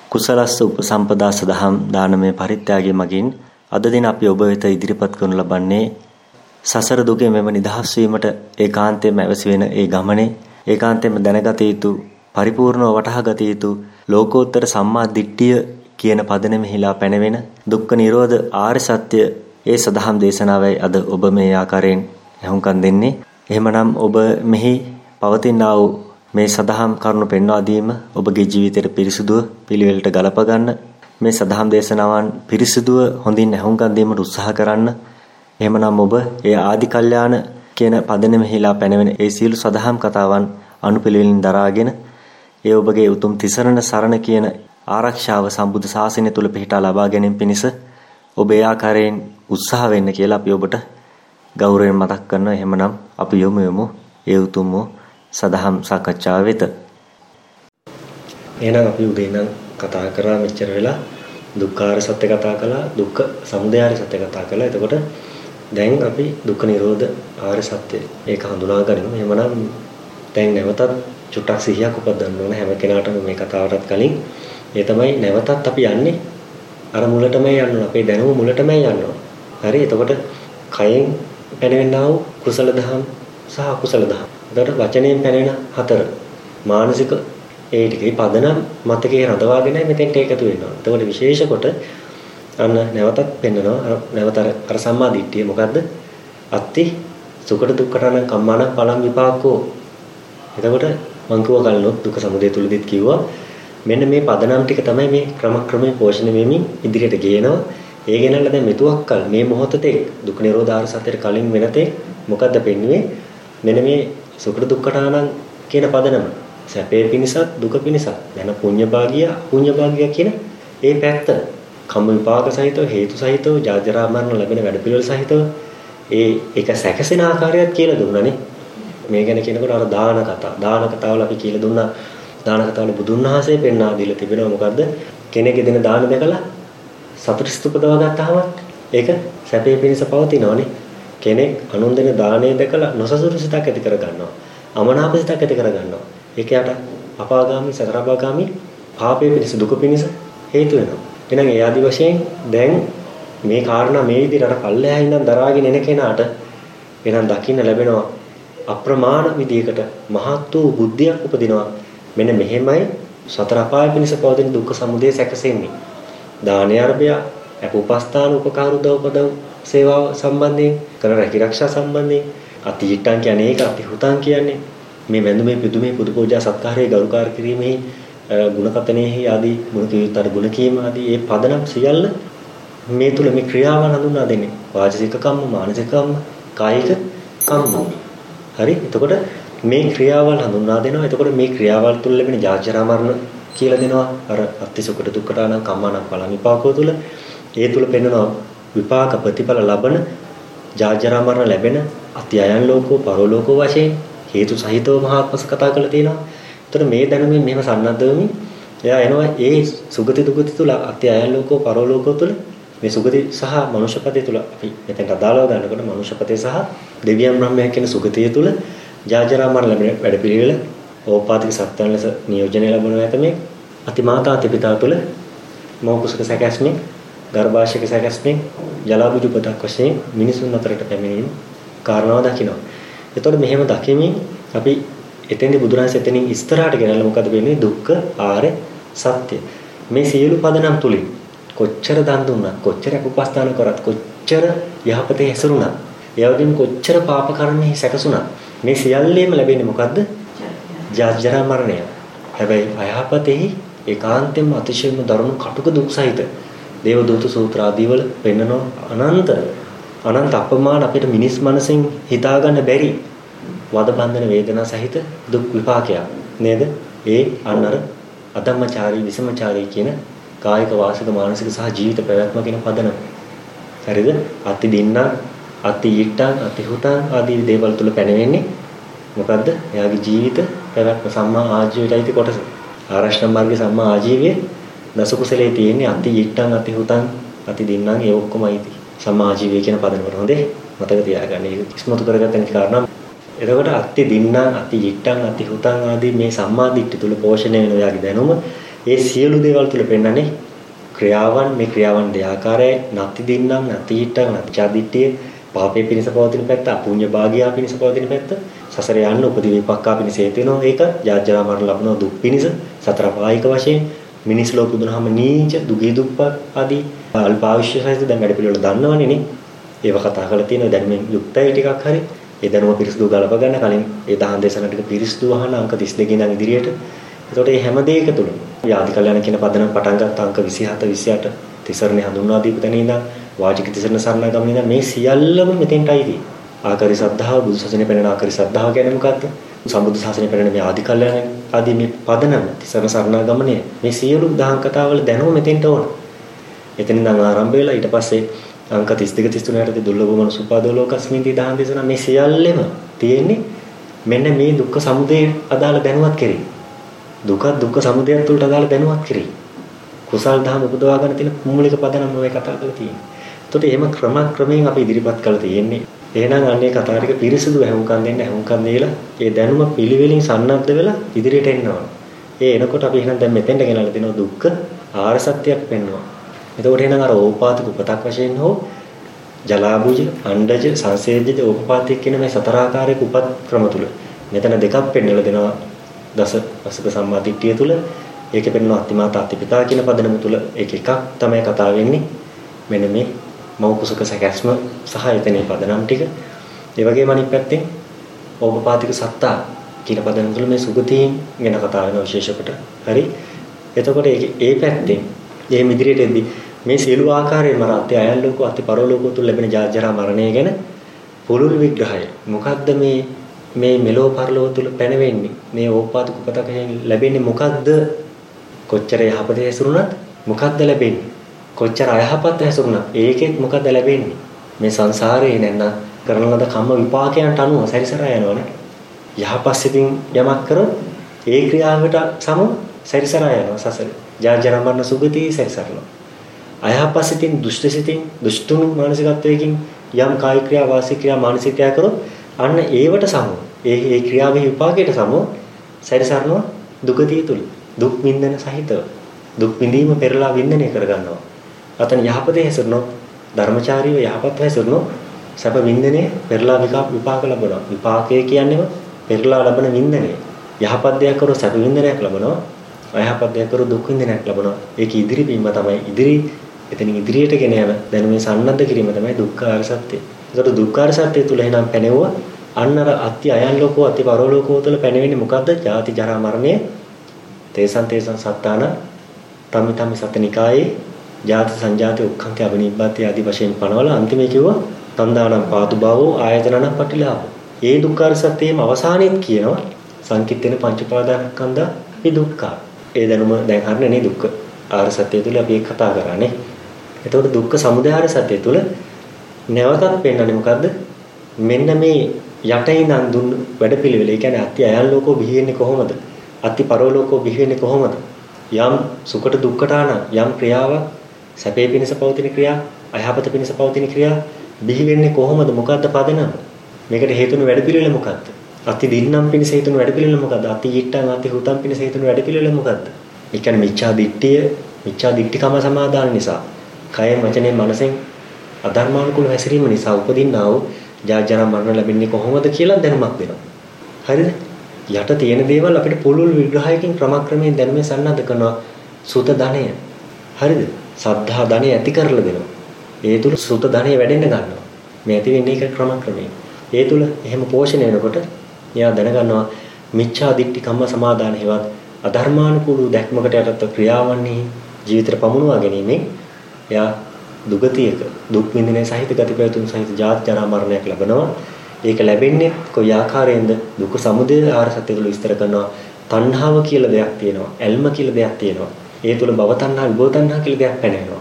කුසලස්ස උපසම්පදා සදහම් දානමය පරිත්‍යාගය මගින් අද දින අපි ඔබ වෙත ඉදිරිපත් කරනු ලබන්නේ සසර දුකෙන් මෙව නිදහස් වීමට ඒකාන්තයෙන්ම අවශ්‍ය වෙන ඒ ගමනේ ඒකාන්තයෙන්ම දැනගත යුතු පරිපූර්ණව වටහා ගත යුතු ලෝකෝත්තර සම්මා දිට්ඨිය කියන පදනමෙහිලා පැනවෙන දුක්ඛ නිරෝධ ආර්ය සත්‍ය ඒ සදහම් දේශනාවයි අද ඔබ මේ ආකාරයෙන් ඇහුම්කන් දෙන්නේ. එහෙමනම් ඔබ මෙහි පවතිනා වූ මේ සදහම් කරුණු පෙන්වා දීම ඔබගේ ජීවිතයට පිරිසුදුව පිළිවෙලට ගලප ගන්න මේ සදහම් දේශනාවන් පිරිසුදුව හොඳින් ඇහුම්කන් දීමට උත්සාහ කරන්න. එහෙමනම් ඔබ ඒ ආදි කල්යාණ කියන පදනමෙහිලා පැනවෙන ඒ සීළු සදහම් කතාවන් අනුපිළිවෙලින් දරාගෙන ඒ ඔබගේ උතුම් තිසරණ සරණ කියන ආරක්ෂාව සම්බුද්ධ ශාසනය තුල පිහිටා ලබා ගැනීම පිණිස ඔබ ඒ ආකාරයෙන් උත්සාහ වෙන්න කියලා අපි ඔබට ගෞරවයෙන් මතක් කරනවා. එහෙමනම් අපි යමු ඒ උතුම් සදහම් සාකච්ඡාව වෙත. එහෙනම් අපි උදේ ඉඳන් කතා කරා මෙච්චර වෙලා දුක්ඛාර සත්‍ය කතා කළා, දුක්ඛ සමුදයාර සත්‍ය කතා කළා. එතකොට දැන් අපි දුක්ඛ නිරෝධ ආර්ය සත්‍ය ඒක හඳුනා ගනිමු. එහෙමනම් දැන් නැවතත් චුට්ටක් සිහියක් උපදවන්න ඕන හැම කෙනාටම මේ කතාවටත් කලින්. ඒ තමයි නැවතත් අපි යන්නේ අර මුලටම යන්න ඕන. අපේ දැනුම මුලටම යන්න ඕන. හරි. එතකොට කයෙන් පැනවෙනා වූ කුසල දහම් සහ අකුසල දහම්. එතකොට වචනයෙන් පැනෙන හතර මානසික ඒ ටිකේ පදනම් මතකයේ රඳවාගෙන මෙතෙන්ට එකතු වෙනවා. එතකොට විශේෂ කොට අන්න නැවතත් පෙන්නනවා. නැවත අර සම්මා දිට්ඨිය මොකද්ද? අත්ති සුඛට දුක්ඛටන කම්මාන පලං විපාකෝ. එතකොට මං කිව්වා කලිනුත් දුක්ඛ සමුදය තුලදීත් කිව්වා මෙන්න මේ පදනම් ටික තමයි මේ ක්‍රමක්‍රමයෙන් පෝෂණය වෙමින් ඉදිරියට ගේනවා. ඒ ගෙනල්ලා දැන් මෙතුවක්කල් මේ මොහොතේ දුක්ඛ නිරෝධාර සත්‍යයට කලින් වෙනතේ මොකද්ද පෙන්වන්නේ? මෙන්න මේ සුඛ දුක්ඛටානං කියන පදනම. සැපේ පිණිසත් දුක පිණිසත්. දැන් පුඤ්ඤ භාගිය අපුඤ්ඤ භාගිය කියන ඒ පැත්ත. කම්ම විපාක සහිතව හේතු සහිතව ජාජරා මරණ ලැබෙන වැඩ පිළිවෙල සහිතව ඒ එක සැකසෙන ආකාරයත් කියලා දුන්නානේ. මේ ගැන කියනකොට අර දාන කතාවල අපි කියලා දුන්නා. දාන කතාවල බුදුන් වහන්සේ පෙන්වා දීලා තිබෙනවා මොකද්ද? කෙනෙක් දෙන දාන දැකලා සතුට ස්තුපදව ගත්තාම ඒක සැපේ පිණිස පවතිනවනේ. කෙනෙක් අනුන් දෙන දාණය දැකලා නොසසුරු සිතක් ඇති කර ගන්නවා. අමනාප සිතක් ඇති කර ගන්නවා. ඒක යට අපාගාමී සතරාපාගාමී පාපේ පිණිස දුක පිණිස හේතු වෙනවා. එහෙනම් ඒ ආදි වශයෙන් දැන් මේ කාරණා මේ විදිහට අර පල්ලෙහා ඉඳන් දරාගෙන එන කෙනාට එහෙනම් දකින්න ලැබෙනවා අප්‍රමාණ විදියකට මහත් වූ බුද්ධියක් උපදිනවා. මෙන්න මෙහෙමයි සතර අපාය පිණිස පවතින දුක්ඛ සමුදය සැකසෙන්නේ. දානීය අර්භය, අපෝපස්ථාන උපකාර උදව් සේවාව සම්බන්ධයෙන්, කරන රැකිරක්ෂා සම්බන්ධයෙන්, අතිහිට්ටන් කියන්නේ ඒක, අතිහුතන් කියන්නේ මේ වැඳුමේ පිදුමේ පුදු පූජා සත්කාරයේ ගරුකාර කිරීමේ ගුණකතනෙහි ආදී ගුණ කීර්තන ගුණ කීම ආදී ඒ පදනම් සියල්ල මේ තුල මේ ක්‍රියාවන් හඳුන්වා දෙන්නේ. වාචික කම්ම, මානසික කම්ම, කායික කම්ම. හරි. එතකොට මේ ක්‍රියාවල් හඳුන්වා දෙනවා. එතකොට මේ ක්‍රියාවල් තුල ලැබෙන ජාජරා මරණ කියලා දෙනවා. අර අත්තිසුකට දුක්ඛටානම් කම්මානම් පලං විපාකෝ තුල ඒ තුල පෙන්වනවා විපාක ප්‍රතිඵල ලබන ජාජරා මරණ ලැබෙන අත්‍යයන් ලෝකෝ පරලෝකෝ වශයෙන් හේතු සහිතව මහාත්මස කතා කරලා තියෙනවා. එතකොට මේ දැනුමින් මෙහෙම සන්නද්ධ වෙමින් එයා එනවා ඒ සුගති දුගති තුල අත්‍යයන් ලෝකෝ පරලෝකෝ තුල මේ සුගති සහ මනුෂ්‍යපතේ තුල අපි මෙතෙන්ට අදාළව ගන්නකොට මනුෂ්‍යපතේ සහ දෙවියන් බ්‍රහ්මයන් කියන සුගතිය තුල ජාජරා මරණ ලැබෙන වැඩ පිළිවෙල ඕපාතික සත්‍යයන් ලෙස නියෝජනය ලැබුණු ඇත මේ අතිමාතා අතිපිතා තුල මව කුසක සැකස්මේ ගර්භාෂයක සැකස්මේ ජලාබුජු පදක් වශයෙන් මිනිසුන් අතරට පැමිණීම කාරණාව දකිනවා. එතකොට මෙහෙම දකිමින් අපි එතෙන්දී බුදුරජාණන් එතනින් ඉස්තරහට ගෙනල්ලා මොකද වෙන්නේ? දුක්ඛ ආර්ය සත්‍ය. මේ සියලු පදනම් තුලින් කොච්චර දන් දුන්නත්, කොච්චර උපස්ථාන කරත්, කොච්චර යහපතේ හැසිරුණත්, ඒ වගේම කොච්චර පාප කර්මෙහි සැකසුණත් මේ සියල්ලේම ලැබෙන්නේ මොකද්ද? ජාජරා මරණය. හැබැයි අයහපතෙහි ඒකාන්තයෙන්ම අතිශයින්ම දරුණු කටුක දුක් සහිත දේවදූත සූත්‍ර ආදී වල පෙන්නන අනන්ත අපමාන අපිට මිනිස් මනසෙන් හිතා ගන්න බැරි වද බන්ධන වේදනා සහිත දුක් විපාකයක් නේද? ඒ අන්නර අධම්මචාරී විසමචාරී කියන කායික වාසික මානසික සහ ජීවිත පැවැත්ම කියන පදනම. හරිද? අති දින්න, අති ඊට්ටන්, අති හුතන් ආදී දේවල් තුල පැනවෙන්නේ මොකද්ද? එයාගේ ජීවිත පැවැත්ම සම්මා ආජීවයයි කොටස. ආරෂ්ඨ මාර්ගයේ සම්මා ආජීවයේ දසකුසලයේ තියෙන්නේ අති ඊට්ටන්, අති හුතන්, අති දින්නන් ඒ ඔක්කොමයි සම්මා ආජීවය කියන පදනම. හොඳේ මතක තියාගන්න. ඒක ඉස්මතු කරගත්තන කාරණා. එතකොට අති දින්නන්, අති ඊට්ටන්, අති හුතන් ආදී මේ සම්මා දිට්ඨි තුල පෝෂණය වෙන ඔයාගේ දැනුම ඒ සියලු දේවල් තුල පෙන්වන්නේ ක්‍රියාවන් මේ ක්‍රියාවන් දෙආකාරයි නැති දින්නම් නැති හිටක් නැචාදිට්ඨිය පාපේ පිණිස පවතින පැත්ත අපුඤ්ඤ භාගියා පිණිස පවතින පැත්ත සසර යන්න උපදී විපක්කා පිණිස හේතු වෙනවා ඒක ජාජරා මරණ ලබනවා දුක් පිණිස සතර පායික වශයෙන් මිනිස් ලෝක දුනහම නීච දුගී දුප්පත් ආදී අල්පාවිශ්‍ය සහිත දැන් වැඩ පිළිවෙල දන්නවනේ නේ ඒව කතා කරලා තියෙනවා දැන් මේ යුක්තයි ටිකක් හරි ඒ දැනුම පිරිසුදු ගලප ගන්න කලින් ඒ දහම් දේශන ටික පිරිසුදු අහන අංක 32 ඉඳන් ඉදිරියට එතකොට මේ හැම දෙයක තුල යාදි කල්යනා කියන පදනම් පටන් ගත්ත අංක 27 28 තිසරණේ හඳුන්වා දීපු තැන ඉඳන් වාචික තිසරණ සරණාගම ඉඳන් මේ සියල්ලම මෙතෙන්ටයි තියෙන්නේ. ආකාරي සද්ධාව බුදු සසුනේ පෙනෙන ආකාරي සද්ධාව කියන්නේ මොකක්ද? සම්බුදු සසුනේ පෙනෙන මේ ආදි කල්යනා ආදී මේ පදනම තිසරණ සරණාගමනේ මේ සියලු දහම් කතාවල දැනුම මෙතෙන්ට ඕන. එතන ඉඳන් ආරම්භ වෙලා ඊට පස්සේ අංක 32 33 යටතේ දුර්ලභ මනුසුපාදෝ ලෝකස්මින්දී දහම් දේශනා මේ සියල්ලම තියෙන්නේ මෙන්න මේ දුක්ඛ සමුදය අදාළ දැනුවත් කෙරේ. දුක්ඛ සමුදයත් උල්ට අදාළ දැනුවත් කෙරේ. කුසල් දහම උපදවා ගන්න තියෙන මූලික පදනම ඔය කතා කරලා තියෙන්නේ. එතකොට එහෙම ක්‍රමයෙන් අපි ඉදිරිපත් කරලා තියෙන්නේ. එහෙනම් අන්නේ කතා ටික පිරිසිදු ඇහුම්කන් දෙන්න ඇහුම්කන් දීලා ඒ දැනුම පිළිවෙලින් සන්නද්ධ වෙලා ඉදිරියට එන්න ඕන. ඒ එනකොට අපි එහෙනම් දැන් මෙතෙන්ට ගෙනල්ලා දෙනවා දුක්ඛ ආර්ය සත්‍යයක් පෙන්වනවා. එතකොට එහෙනම් අර ඕපාතික උපතක් වශයෙන් හෝ ජලාභුජ, අණ්ඩජ, සංසේජ්ජ, ඕපපාතික කියන මේ සතරාකාරයක උපත් ක්‍රම තුල මෙතන දෙකක් පෙන්වලා දෙනවා දසක සම්මාදිට්ඨිය තුල. ඒකේ පෙන්වන අත්තිමාත අත්තිපිතා කියන පදනම තුල ඒක එකක් තමයි කතා වෙන්නේ. මෙන්න මේ මව් කුසක සැකැස්ම සහ එතනේ පදනම් ටික. ඒ වගේම අනිත් පැත්තෙන් ඕපපාතික සත්තා කියන පදනම තුල මේ සුගතීන් ගැන කතා වෙන විශේෂකට. හරි. එතකොට ඒ පැත්තෙන් මේ ඉදිරියට එද්දී මේ සියලු ආකාරයෙන්ම අත්‍ය අයල් ලෝක අත්‍ය පරලෝක තුල ලැබෙන ජාජරා මරණය ගැන පුළුල් විග්‍රහය. මොකද්ද මේ මෙලෝ පරලෝක තුල පැනවෙන්නේ? මේ ඕපපාතික උපතකයෙන් ලැබෙන්නේ මොකද්ද? කොච්චර යහපත හැසිරුණත් මොකද්ද ලැබෙන්නේ? කොච්චර අයහපත හැසිරුණත් ඒකෙත් මොකද්ද ලැබෙන්නේ? මේ සංසාරේ නැත්නම් කරන ලද කම්ම විපාකයන්ට අනුව සැරිසරා යනවනේ. යහපත් සිතින් යමක් කරොත් ඒ ක්‍රියාවට සම සැරිසරා යනවා සසර. ජාජරා මරණ සුගතිය සැරිසරනවා. අයහපත් සිතින් දුෂ්ට සිතින් දුෂ්ටුණු මානසිකත්වයකින් යම් කායික ක්‍රියා වාචික ක්‍රියා මානසික ක්‍රියා කරොත් අන්න ඒවට සම ඒ ක්‍රියාවේ විපාකයට සම සැරිසරනවා දුගතිය තුල. දුක් විඳින සහිතව දුක් විඳීම පෙරලා විඳිනේ කරගන්නවා. අතන යහපතේ හැසිරෙනොත් ධර්මචාරීව යහපත් හැසිරෙනොත් සැප විඳිනේ පෙරලා විපාක ලැබෙනවා. විපාකය කියන්නේම පෙරලා ලැබෙන විඳිනේ. යහපත් දෙයක් කරොත් සැප විඳිනයක් ලැබෙනවා. අයහපත් දෙයක් කරොත් දුක් විඳිනයක් ලැබෙනවා. ඒක ඉදිරි වීම තමයි එතනින් ඉදිරියට ගෙන යන දැනුමේ සන්නද්ධ කිරීම තමයි දුක්ඛාර සත්‍යය. ඒකට දුක්ඛාර සත්‍යය තුල එනම් පැනෙවුවා අන්න අර අත්‍ය අයන් ලෝකෝ අත්‍ය පරලෝකෝ තුල පැනෙන්නේ මොකද්ද? ජාති ජරා මරණය තේසං සත්තාන තම්මිතම්මි සතනිකායේ ජාති සංජාති උක්ඛන්ති අබිනිබ්බති ආදී වශයෙන් පනවල අන්තිමේ කිව්වා තණ්හානම් පාතු භවෝ ආයතනනම් පටිලාභෝ. ඒ දුක්ඛාර සත්‍යයේම අවසානයේත් කියනවා සංකිට්ඨේන පංච උපාදානස්කන්ධා මේ දුක්ඛ. ඒ දැනුම දැන් හරිනේ නේ දුක්ඛ ආර්ය සත්‍ය තුල අපි කතා කරන්නේ. එතකොට දුක්ඛ සමුදය ආර්ය සත්‍ය තුල නැවතත් පෙන්වන්නේ මොකද්ද? මෙන්න මේ යටින් දුන් වැඩපිළිවෙල. ඒ කියන්නේ අත්‍ය අයන් ලෝකෝ බිහි වෙන්නේ කොහොමද? අත්‍ය පරලෝකෝ බිහි වෙන්නේ කොහොමද? යම් සුකට දුක්කටාන යම් ක්‍රියාවක් සැපේ පිණිස පවතින ක්‍රියා, අයහපත පිණිස පවතින ක්‍රියා බිහි වෙන්නේ කොහොමද? මොකද්ද පදනම? මේකට හේතුන වැඩපිළිවෙල මොකද්ද? අති දින්නම් පිණිස හේතුන වැඩපිළිවෙල මොකද්ද? අති ඊට්ටන් අති හුතම් පිණිස හේතුන වැඩපිළිවෙල මොකද්ද? ඒ කියන්නේ මිච්ඡා දිට්ඨිකම සමාදාන නිසා, කයෙන් වචනේ මනසෙන් අධර්මානුකූල හැසිරීම නිසා උපදින්නා වූ ජාජරා මරණ ලැබෙන්නේ කොහොමද කියලා දැනුමක් දෙනවා. හරිද? යට තියෙන දේවල් අපිට පුළුල් විග්‍රහයකින් ක්‍රමක්‍රමයෙන් දැනුමේ සන්නද්ධ කරනවා. සුත ධනය. හරිද? සද්ධා ධනය ඇති කරලා දෙනවා. ඒ තුල සුත ධනය වැඩෙන්න ගන්නවා. මේ ඇති වෙන්නේ ඒක ක්‍රමක්‍රමයෙන්. ඒ තුල එහෙම පෝෂණය වෙනකොට එයා දැනගන්නවා මිච්ඡා දිට්ඨි කම්ම සමාදාන හේවත් අධර්මානුකූල දැක්මකට යටත් ක්‍රියාවන්හි ජීවිතේ පමුණවා ගැනීමෙන් එයා දුගතියක දුක් විඳින සහිත ගතිපැතුම් සහිත ජාති ජරා මරණයක් ලැබෙනවා. ඒක ලැබෙන්නේ කොයි ආකාරයෙන්ද? දුක සමුදය ආර්ය සත්‍ය තුළ විස්තර කරනවා. තණ්හාව කියලා දෙයක් තියෙනවා. ඇල්ම කියලා දෙයක් තියෙනවා. ඒ තුළ භව තණ්හා විභව තණ්හා කියලා දෙයක් පැනෙනවා.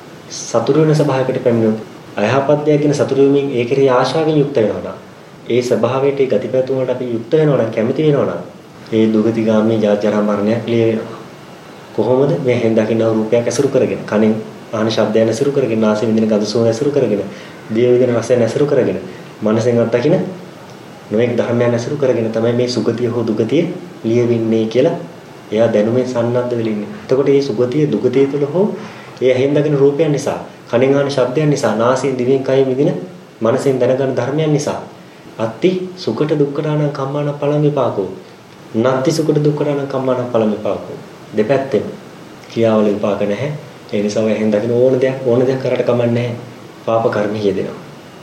සතුරු වෙන ස්වභාවයකට පැමිණෙන අයහපත් දෙයක් ගැන සතුරු වෙමින් ඒ කෙරෙහි ආශාවෙන් යුක්ත වෙනවා නම් ඒ ස්වභාවයට ඒ ගතිපැතුම් වලට අපි යුක්ත වෙනවා නම් කැමති වෙනවා නම් ඒ දුගතිගාමී ජාති ජරා මරණයක් ලිය වෙනවා. කොහොමද? මේ හෙන් දකින්න රූපයක් ඇසුරු කරගෙන, කනෙන් ආන ශබ්දයන් ඇසුරු කරගෙන, නාසයෙන් විඳින ගඳ සුවඳ ඇසුරු කරගෙන, දිව විඳින රසයන් ඇසුරු කරගෙන, මනසෙන් අත්දකින නොඑක් ධර්මයන් ඇසුරු කරගෙන තමයි මේ සුගතිය හෝ දුගතිය ලියවින්නේ කියලා එයා දැනුමේ සන්නද්ධ වෙලා ඉන්නේ. එතකොට මේ සුගතිය දුගතිය තුළ හෝ ඒ ඇහෙන් දකින රූපයන් නිසා, කනෙන් අහන ශබ්දයන් නිසා, නාසයෙන් දිවෙන් කයෙන් විඳින මනසෙන් දැනගන්න ධර්මයන් නිසා අත්ති සුකට දුක්කටානම් කම්මාන පලම් විපාකෝ. නත්ති සුකට දුක්කටානම් කම්මාන පලම් විපාකෝ. දෙපැත්තෙම ක්‍රියාවල විපාක නැහැ. ඒ නිසා ඔය ඇහෙන් දකින ඕන දෙයක් කරට කමන්නේ නැහැ. පාප කර්ම යෙදෙනවා.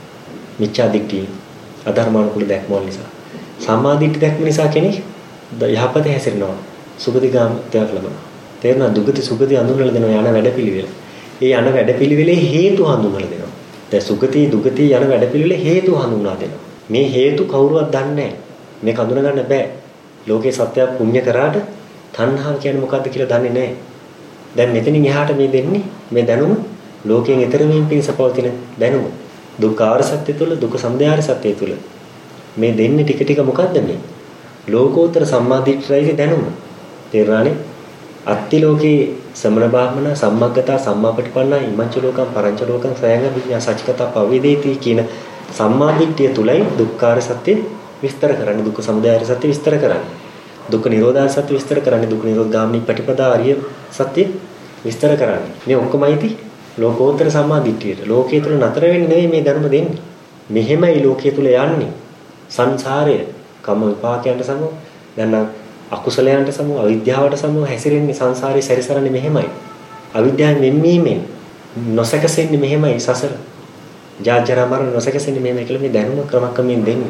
මිච්ඡා දිට්ඨිය අධර්මානුකූල දැක්මවල නිසා. සම්මා දිට්ඨි දැක්ම නිසා කෙනෙක් යහපත හැසිරෙනවා. සුගතිගාමත්වයක් ලබනවා. තේරුණා? දුගති සුගති හඳුන්වලා දෙනවා යන වැඩපිළිවෙල. ඒ යන වැඩපිළිවෙලේ හේතු හඳුන්වලා දෙනවා. දැන් සුගති දුගති යන වැඩපිළිවෙලේ හේතු හඳුන්වා දෙනවා. මේ හේතු කවුරුවත් දන්නේ නැහැ. මේක හඳුනා ගන්න බෑ. ලෝකේ සත්‍යය පුණ්‍ය කරාට තණ්හාව කියන්නේ මොකද්ද කියලා දන්නේ නැහැ. දැන් මෙතනින් එහාට මේ දෙන්නේ මේ දැනුම ලෝකයෙන් ඈතර වීම පිණිස පවතින දැනුම. දුක්ඛාර සත්‍ය තුළ දුක සමුදයාර සත්‍ය තුළ මේ දෙන්නේ ටික ටික මොකද්ද මේ? ලෝකෝත්තර සම්මාදිට්ඨියයි දැනුම. තේරුණානේ? අත්ති ලෝකේ සමන බාහමන සම්මග්ගතා සම්මාපටිපන්නා ඉමංච ලෝකම් පරංච ලෝකම් සයංග විඤ්ඤා සච්චකතා පවේදේති කියන සම්මාදිට්ඨිය තුලයි දුක්ඛාර සත්‍ය විස්තර කරන්නේ. දුක්ඛ සමුදයාර සත්‍ය විස්තර කරන්නේ. දුක්ඛ නිරෝධාර සත්‍ය විස්තර කරන්නේ. දුක්ඛ නිරෝධ ගාමිනී පටිපදා ආර්ය සත්‍ය විස්තර කරන්නේ. මේ ඔක්කොමයිති ලෝකෝත්තර සම්මාදිට්ඨියට. ලෝකයේ තුල නතර වෙන්නේ නෙවෙයි මේ ධර්ම දෙන්නේ. මෙහෙමයි ලෝකයේ තුල යන්නේ. සංසාරය කම විපාකයන්ට සමෝ දැන් අකුසලයන්ට සමෝ අවිද්‍යාවට සමෝ හැසිරෙන්නේ සංසාරේ සැරිසරන්නේ මෙහෙමයි. අවිද්‍යාවෙන් වෙන්වීමෙන් නොසකසෙන්නේ මෙහෙමයි සසර. ජාජරා මරණ නොසකසෙන්නේ මෙහෙමයි කියලා මේ දැනුම ක්‍රමක්‍රමයෙන් දෙන්නේ.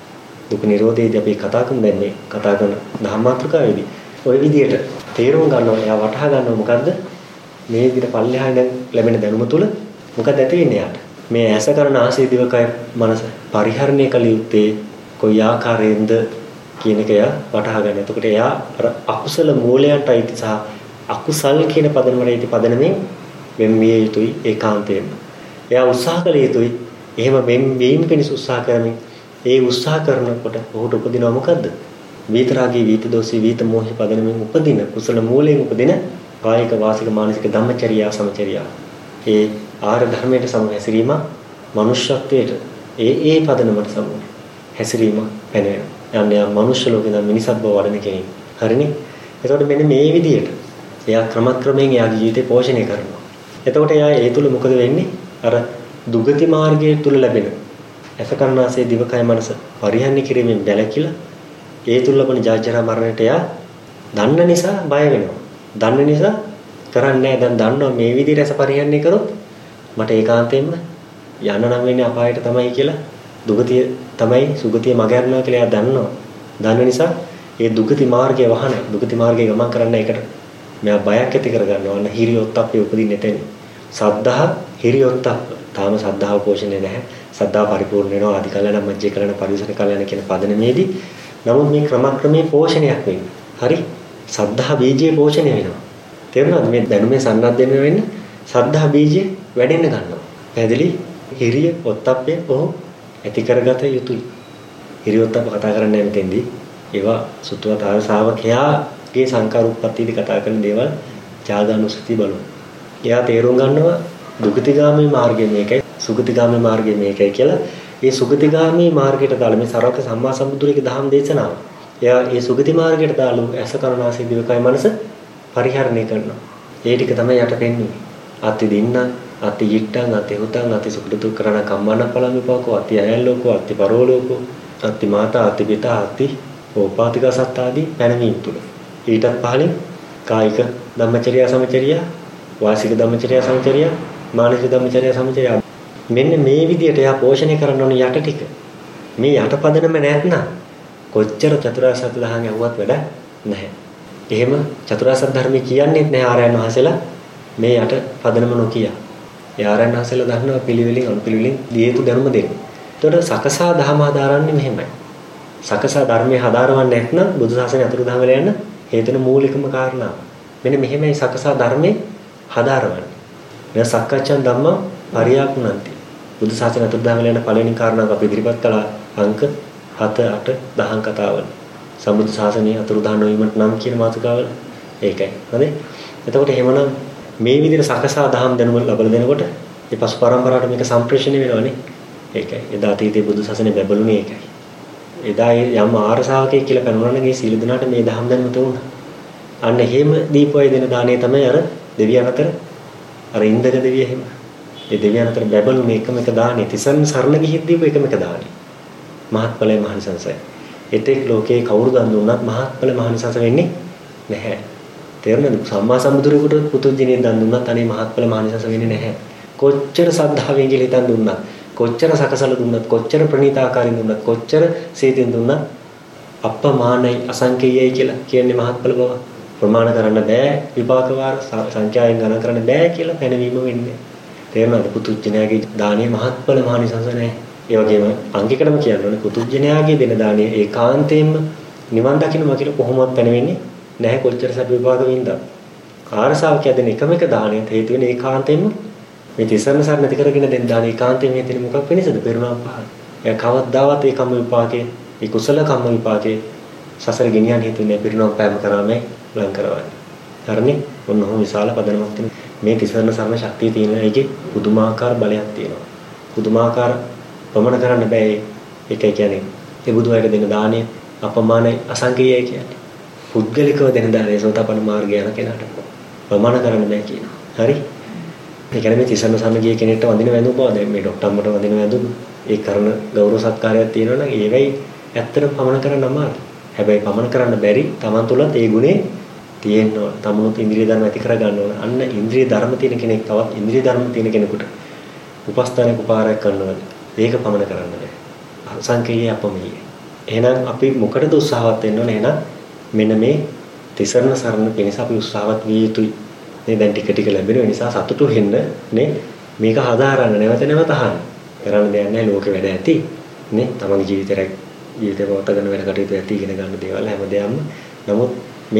දුක නිරෝධයේදී අපි කතා කරමු දැන් මේ කතා කරන ධම්මාත්‍රකාවේදී. ওই විදිහට තේරුම් ගන්නවා එයා වටහා ගන්නවා මොකද්ද? මේ විදිහට පල්ලෙහායි දැන් ලැබෙන දැනුම තුල මොකද ඇති වෙන්නේ යාට? මේ ඇස කරන ආශය දිවකය මනස පරිහරණය කළ යුත්තේ කොයි ආකාරයෙන්ද කියන එක එයා වටහා ගන්න. එතකොට එයා අකුසල මූලයන්ට අයිති සහ අකුසල් කියන පදනමට අයිති පදනමෙන් මෙම්මිය යුතුයි ඒකාන්තයෙන්ම. එයා උත්සාහ කළ යුතුයි. එහෙම මෙම්වීම පිණිස උත්සාහ කරමින් ඒ උත්සාහ කරනකොට ඔහුට උපදිනවා මොකද්ද? විතරාගී විත දෝෂී විත මොහි පදනමෙන් උපදින කුසල මූලයෙන් උපදින කායික වාසික මානසික ධම්මචර්යා සමචර්යා. ඒ ආර්ය ධර්මයට සම හැසිරීම මනුෂ්‍යත්වයට ඒ පදනමට සම හැසිරීම පැනවෙනවා. යන්නේ මනුෂ්‍ය ලෝකේ නම් මිනිසත් බව වඩන කෙනෙක්. හරිනේ? එතකොට මෙන්න මේ විදිහට එයා ක්‍රමක්‍රමයෙන් එයාගේ ජීවිතේ පෝෂණය කරනවා. එතකොට එයා ඒ තුල මොකද වෙන්නේ? අර දුගති මාර්ගයේ තුල ලැබෙන අසකන්නාසේ දිවකය මනස පරිහරණය කිරීමෙන් බැලකිලා ඒ තුල ලබන ජාජරා මරණයට එයා දන්න නිසා බය වෙනවා. දන්න නිසා කරන්නේ නැහැ. දැන් දන්නවා මේ විදිහට ඇස පරිහරණය කරොත් මට ඒකාන්තයෙන්ම යන්න නම් වෙන්නේ අපායට තමයි කියලා. දුගතිය තමයි සුගතිය මගහැරනවා කියලා එයා දන්නවා. දන්න නිසා ඒ දුගති මාර්ගයේ වහන දුගති මාර්ගයේ ගමන් කරන්න එකට මෙයා බයක් ඇති කරගන්නවා. අන්න හිරියොත්ප්පේ උපදින්නේ එතන. සද්ධා හිරියොත්ප්ප. තාම සද්ධාව පෝෂණය නැහැ. සද්ධා පරිපූර්ණ වෙනවා ආදි කල්යනා මජ්ජේ කල්යනා පරිසර කල්යනා කියන පදනමේදී. නමුත් මේ ක්‍රමක්‍රමයේ පෝෂණයක් වෙන්නේ. හරි? සද්ධා බීජයේ පෝෂණය වෙනවා. තේරුණාද? මේ දැනුමේ සන්නද්ධ වෙන්න සද්ධා බීජය වැඩෙන්න ගන්නවා. පැහැදිලි? හිරිය ඔත්ප්පේ ඔහු ඇති කරගත යුතුයි. හිරියොත්ප්ප කතා කරන්නේ නැමෙතෙන්දී ඒවා සුත්වතාව ශාවකයාගේ සංකාර උප්පත්තියදී කතා කරන දේවල් ත්‍යාගානුස්සතිය බලමු. එයා තේරුම් ගන්නවා දුගතිගාමී මාර්ගය මේකයි සුගතිගාමී මාර්ගය මේකයි කියලා. මේ සුගතිගාමී මාර්ගයට දාලා මේ සරවක සම්මා සම්බුදුරගේ දහම් දේශනාව. එයා මේ සුගති මාර්ගයට දාලු ඇස කරනාසේ දිවකය මනස පරිහරණය කරනවා. ඒ ටික තමයි යට පෙන්වන්නේ. අත්ති දින්න අති yittං අති හුතං අති සුඛදු කරණ කම්මන පලං විපාකෝ අති අයල්ලෝකෝ අති පරෝලෝකෝ අති මාතා අති පිතා අති ඕපාතික සත්තාදී පැනවීම තුල ඊටත් පහලින් කායික ධම්මචර්යා සමචර්යා වාසික ධම්මචර්යා සමචර්යා මානසික ධම්මචර්යා සමචර්යා මෙන්න මේ විදිහට එයා පෝෂණය කරන්න ඕන යට ටික මේ යට පදනම නැත්නම් කොච්චර චතුරාර්ය සත්‍ය දහම් ඇහුවත් වැඩ නැහැ. එහෙම චතුරාර්ය සත්‍ය ධර්මයේ කියන්නේ නැහැ ආරයන් වහන්සේලා මේ යට පදනම නොකිය. ඒ ආරයන් වහන්සේලා දන්නවා පිළිවෙලින් අනුපිළිවෙලින් දී යුතු ධර්ම දෙන්නේ. ඒතකොට සකසා දහම හදාරන්නේ මෙහෙමයි. සකසා ධර්මයේ හදාරවන්නේ නැත්නම් බුදු සසුනේ අතුරුදහන් වෙලා යන හේතුන මූලිකම කාරණාව. මෙන්න මෙහෙමයි සකසා ධර්මයේ හදාරවන්නේ. මේ සක්කච්ඡන් ධම්ම පරියාපුණන්ති. බුදු සසුනේ අතුරුදහන් වෙලා යන පළවෙනි කාරණාව අපි ඉදිරිපත් කළා අංක 7 8 10 කතාවල. සම්බුදු සාසනයේ අතුරුදහන් නොවීමට නම් කියන මාතෘකාවල ඒකයි. හරි? එතකොට එහෙමනම් මේ විදිහට සකසා දහම් දැනුම ලබා දෙනකොට ඒ පසු පරම්පරාවට මේක සම්ප්‍රේෂණය වෙනවනේ. ඒකයි. එදා අතීතයේ බුදු සසුනේ බැබළුනේ ඒකයි. එදා යම් ආර්ය ශාවකයෙක් කියලා පැනුණා නම් ඒ සීල දනාට මේ දහම් දැනුම තුණා. අන්න එහෙම දීපුවයි දෙන දාණය තමයි අර දෙවියන් අතර අර ඉන්දක දෙවිය එහෙම. ඒ දෙවියන් අතර බැබළුනේ එකම එක දාණය. තිසරණ සරණ ගිහින් දීපු එකම එක දාණය. මහත්ඵලයි මහනිසංසයි. ඒතෙක් ලෝකේ කවුරු දන් දුන්නත් මහත්ඵල මහනිසංස වෙන්නේ නැහැ. තේරුණාද? සම්මා සම්බුදුරෙකුට පුතුජිනේ දන් දුන්නත් අනේ මහත්ඵල මහනිසංස වෙන්නේ නැහැ. කොච්චර සද්ධාවෙන් කියලා හිතන් දුන්නත්, කොච්චර සකසල දුන්නත්, කොච්චර ප්‍රණීතාකාරයෙන් දුන්නත්, කොච්චර සීතෙන් දුන්නත් අප්පමානයි අසංකේයයි කියලා කියන්නේ මහත්ඵල බව. ප්‍රමාණ කරන්න බෑ, විපාක වාර සංඛ්‍යාවෙන් ගණන් කරන්න බෑ කියලා පැනවීම වෙන්නේ. තේරුණාද? පුතුජිනයාගේ දානීය මහත්ඵල මහනිසංස නැහැ. ඒ වගේම අංගිකටම කියනවනේ පුතුජනයාගේ දෙන දාණය ඒකාන්තයෙන්ම නිවන් දකින්නම කියලා කොහොමවත් පැනවෙන්නේ නැහැ කොච්චර සැප විපාක වින්දා. ආරසාවක යදෙන එකම එක දාණයට හේතු වෙන ඒකාන්තයෙන්ම මේ තිසරණ සරණ නැති කරගෙන දෙන දාණය ඒකාන්තයෙන් මේ තියෙන මොකක් වෙනසද? පෙරුණාම් පහල. එයා කවදාවත් ඒ කම්ම විපාකේ, ඒ කුසල කම්ම විපාකේ සසර ගෙනියන්න හේතු වෙන්නේ පෙරුණාම් පෑම කරාමයි ලං කරවන්නේ. හරිනේ? ඔන්න ඔහොම විශාල පදනමක් තියෙන මේ තිසරණ සරණ ශක්තිය තියෙන එකේ පුදුමාකාර බලයක් තියෙනවා. පුදුමාකාර ප්‍රමණ කරන්න බෑ. ඒකයි කියන්නේ ඒ බුදුවයට දෙන දාණය අපමානයි අසංකේයයි කියන්නේ. පුද්ගලිකව දෙන දාණය සෝතාපන්න මාර්ගය යන කෙනාට ප්‍රමාණ කරන්න බෑ කියනවා. හරි? ඒ කියන්නේ මේ තිසරණ සරණ ගිය කෙනෙක්ට වඳින වැඳුම් බව දැන් මේ ડોක්ටර් අම්මට වඳින වැඳුම් ඒ කරන ගෞරව සත්කාරයක් තියෙනවා නම් ඒවයි ඇත්තටම පමණ කරන්න අමාරුයි. හැබැයි පමණ කරන්න බැරි Taman තුලත් ඒ ගුණේ තියෙන්න ඕන. Tamanත් ඉන්ද්‍රිය ධර්ම ඇති කර ගන්න ඕන. අන්න ඉන්ද්‍රිය ධර්ම තියෙන කෙනෙක් තවත් ඉන්ද්‍රිය ධර්ම තියෙන කෙනෙකුට උපස්ථානයක උපාරයක් කරනවා. ඒක පමණ කරන්න බෑ. අසංකේය අපමණයි. එහෙනම් අපි මොකටද උත්සාහවත් වෙන්න ඕනේ? එහෙනම් මෙන්න මේ තිසරණ සරණ පිණිස අපි උත්සාහවත් විය යුතුයි. මේ දැන් ටික ටික ලැබෙන නිසා සතුටු වෙන්න නේ මේක හදාරන්න නැවත නැවත අහන්න. කරන්න දෙයක් නැහැ ලෝකේ වැඩ ඇති නේ. තමන්ගේ ජීවිතේ පවත්වාගෙන වැඩ කටයුතු ඇති ඉගෙන ගන්න දේවල් හැමදේම. නමුත් මේ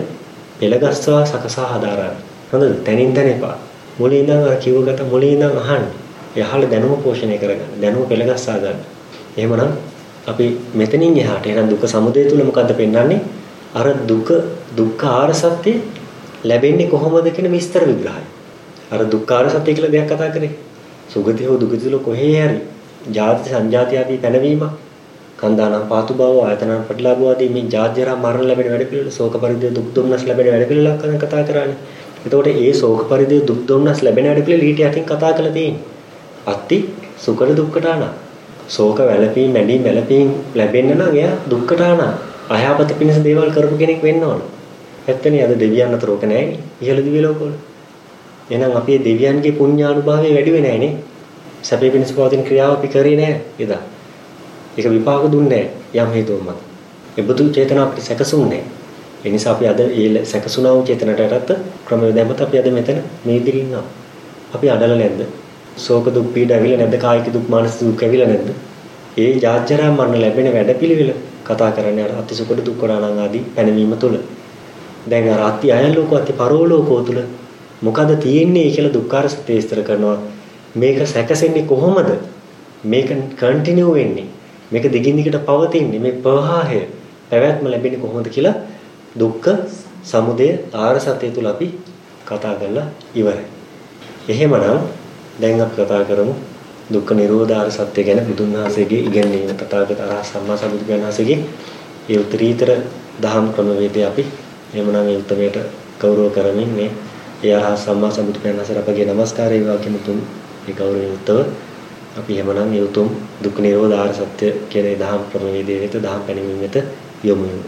පෙළගස්වා සකසා හදාරන්න. හොඳද? තනින් තන එපා. මුලින් ඉඳන් අර කිව්වකට මුලින් ඉඳන් අහන්න. යහළ දැනුම පෝෂණය කරගන්න. දැනුම පෙළගස්සා ගන්න. එහෙමනම් අපි මෙතනින් එහාට එහෙනම් දුක සමුදය තුල මොකද්ද පෙන්වන්නේ? අර දුක්ඛ ආර්ය සත්‍ය ලැබෙන්නේ කොහොමද කියන විස්තර විග්‍රහය. අර දුක්ඛ ආර්ය සත්‍ය කියලා දෙයක් කතා කරේ. සුගති හෝ දුගති තුල කොහේ හරි ජාති සංජාති ආදී පැනවීම, කන්දානම් පාතු බව, ආයතනන ප්‍රතිලාභ ආදී මේ ජාති ජරා මරණ ලැබෙන වැඩ පිළිවෙල, ශෝක පරිදේ දුක් දුම්නස් ලැබෙන වැඩ පිළිවෙලක් ගැන කතා කරන්නේ. එතකොට ඒ ශෝක පරිදේ දුක් දුම්නස් ලැබෙන වැඩ පිළිවෙල ඊට යටින් කතා කරලා තියෙන්නේ. අත්ති සුඛද දුක්ඛටාන. ශෝක වැළපීම් නැඩීම් වැළපීම් ලැබෙන්න නම් එයා දුක්ඛටාන. අයහපත පිණිස දේවල් කරපු කෙනෙක් වෙන්න ඕන. ඇත්තනේ අද දෙවියන් අතර ඕක නැහැ නේ. ඉහළ දිව්‍ය ලෝකවල. එහෙනම් අපි දෙවියන්ගේ පුණ්‍යානුභාවය වැඩි වෙන්නේ නැහැ නේ. සැපේ පිණිස පවතින ක්‍රියාව අපි කරේ නැහැ එදා. ඒක විපාක දුන්නේ නැහැ යම් හේතුවක් මත. ඒ බුදු චේතනාව අපිට සැකසුන්නේ නැහැ. ඒ නිසා අපි අද ඒ සැකසුණා වූ චේතනටට ක්‍රමවේදයන්මත් අපි අද මෙතන මේ ඉදිරිය ඉන්නවා. අපි අඩල නැද්ද? ශෝක දුක් පීඩ ඇවිල්ලා නැද්ද? කායික දුක් මානසික දුක් ඇවිල්ලා නැද්ද? ඒ ජාත්‍යරා මරණ ලැබෙන වැඩපිළිවෙල කතා කරන්නේ අර අතිසුකට දුක් කරාණන් ආදී පැනවීම තුළ. දැන් අර අති අයලෝක අති පරෝලෝකෝ තුළ මොකද තියෙන්නේ කියලා දුක්ඛාර සත්‍ය විස්තර කරනවා. මේක සැකසෙන්නේ කොහොමද? මේක කන්ටිනියු වෙන්නේ. මේක දිගින් දිගට පවතින්නේ. මේ ප්‍රවාහය පැවැත්ම ලැබෙන්නේ කොහොමද කියලා දුක්ඛ සමුදය ආර්ය සත්‍ය තුළ අපි කතා කරලා ඉවරයි. එහෙමනම් දැන් අපි කතා කරමු දුක්ඛ නිරෝධ ආර්ය සත්‍ය ගැන බුදුන් වහන්සේගේ ඉගැන්වීම තථාගත අරහත් සම්මා සම්බුදුන් වහන්සේගේ ඒ උත්තරීතර දහම් ක්‍රමවේදය අපි එහෙමනම් මේ උත්තරයට ගෞරව කරමින් මේ ඒ අරහත් සම්මා සම්බුදුන් වහන්සේට අපගේ নমස්කාරය වේවා කියන තුන් ඒ ගෞරවයෙන් උත්තර අපි එහෙමනම් මේ උතුම් දුක්ඛ නිරෝධ ආර්ය සත්‍ය කියන ඒ දහම් ක්‍රමවේදයේ වෙත දහම් පැනවීම වෙත යොමු වෙමු.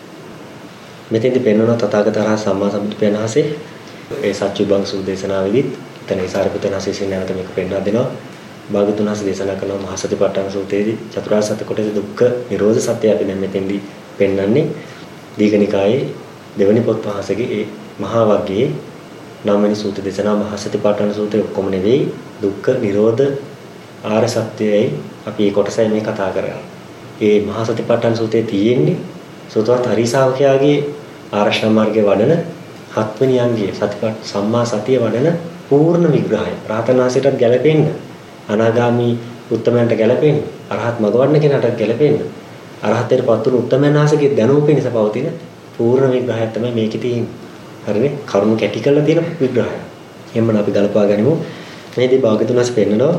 මෙතෙන්දි පෙන්වන තථාගත අරහත් සම්මා සම්බුදුන් වහන්සේ ඒ සත්‍යබං සූදේශනාවේදීත් එතන සාරිපුත්‍ර වහන්සේ නැවත මේක පෙන්වා දෙනවා. භාගතුන් වහන්සේ දේශනා කරන මහා සතිපට්ඨාන සූත්‍රයේදී චතුරාර්ය සත්‍ය කොටසේ දුක්ඛ නිරෝධ සත්‍ය අපි දැන් මෙතෙන්දී පෙන්වන්නේ දීඝනිකායේ දෙවනි පොත් වහන්සේගේ ඒ මහා වග්ගයේ 9 වෙනි සූත්‍ර දේශනා මහා සතිපට්ඨාන සූත්‍රය ඔක්කොම නෙවෙයි දුක්ඛ නිරෝධ ආර්ය සත්‍යයයි අපි මේ කොටසයි මේ කතා කරන්නේ. ඒ මහා සතිපට්ඨාන සූත්‍රයේ තියෙන්නේ සෝතවත් හරිසාවකයාගේ ආරෂ්ඨ මාර්ගයේ වඩන 7 වෙනි අංගය සතිපට්ඨ සම්මා සතිය වඩන පූර්ණ විග්‍රහය. රහතන් වහන්සේටත් ගැලපෙන්න, අනාගාමී උත්තමයන්ට ගැලපෙන්න, අරහත් මග වඩන කෙනාටත් ගැලපෙන්න. අරහතේට පත් වුණු උත්තමයන් වහන්සේගේ දැනුම පිණිස පවතින පූර්ණ විග්‍රහයක් තමයි මේකේ තියෙන්නේ. හරිනේ? කරුණු කැටි කරලා තියෙන විග්‍රහය. එහෙනම් අපි ගලපා ගනිමු. මේදී භාග්‍යතුන් වහන්සේ පෙන්නනවා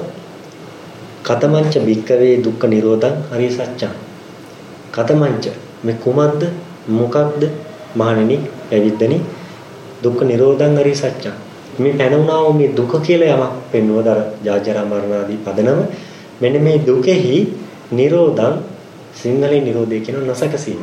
කතමංච භික්කවේ දුක්ඛ නිරෝධං හරි සත්‍යං. කතමංච මේ කුමක්ද? මොකක්ද? මහණෙනි පැවිද්දනි දුක්ඛ නිරෝධං අරිය සත්‍යං. මේ පැනුණා වූ මේ දුක කියලා යමක් පෙන්වවදර ජාජරා මරණ ආදී පදනම මෙන්න මේ දුකෙහි නිරෝධං සිංහලේ නිරෝධය කියන නොසකසීම.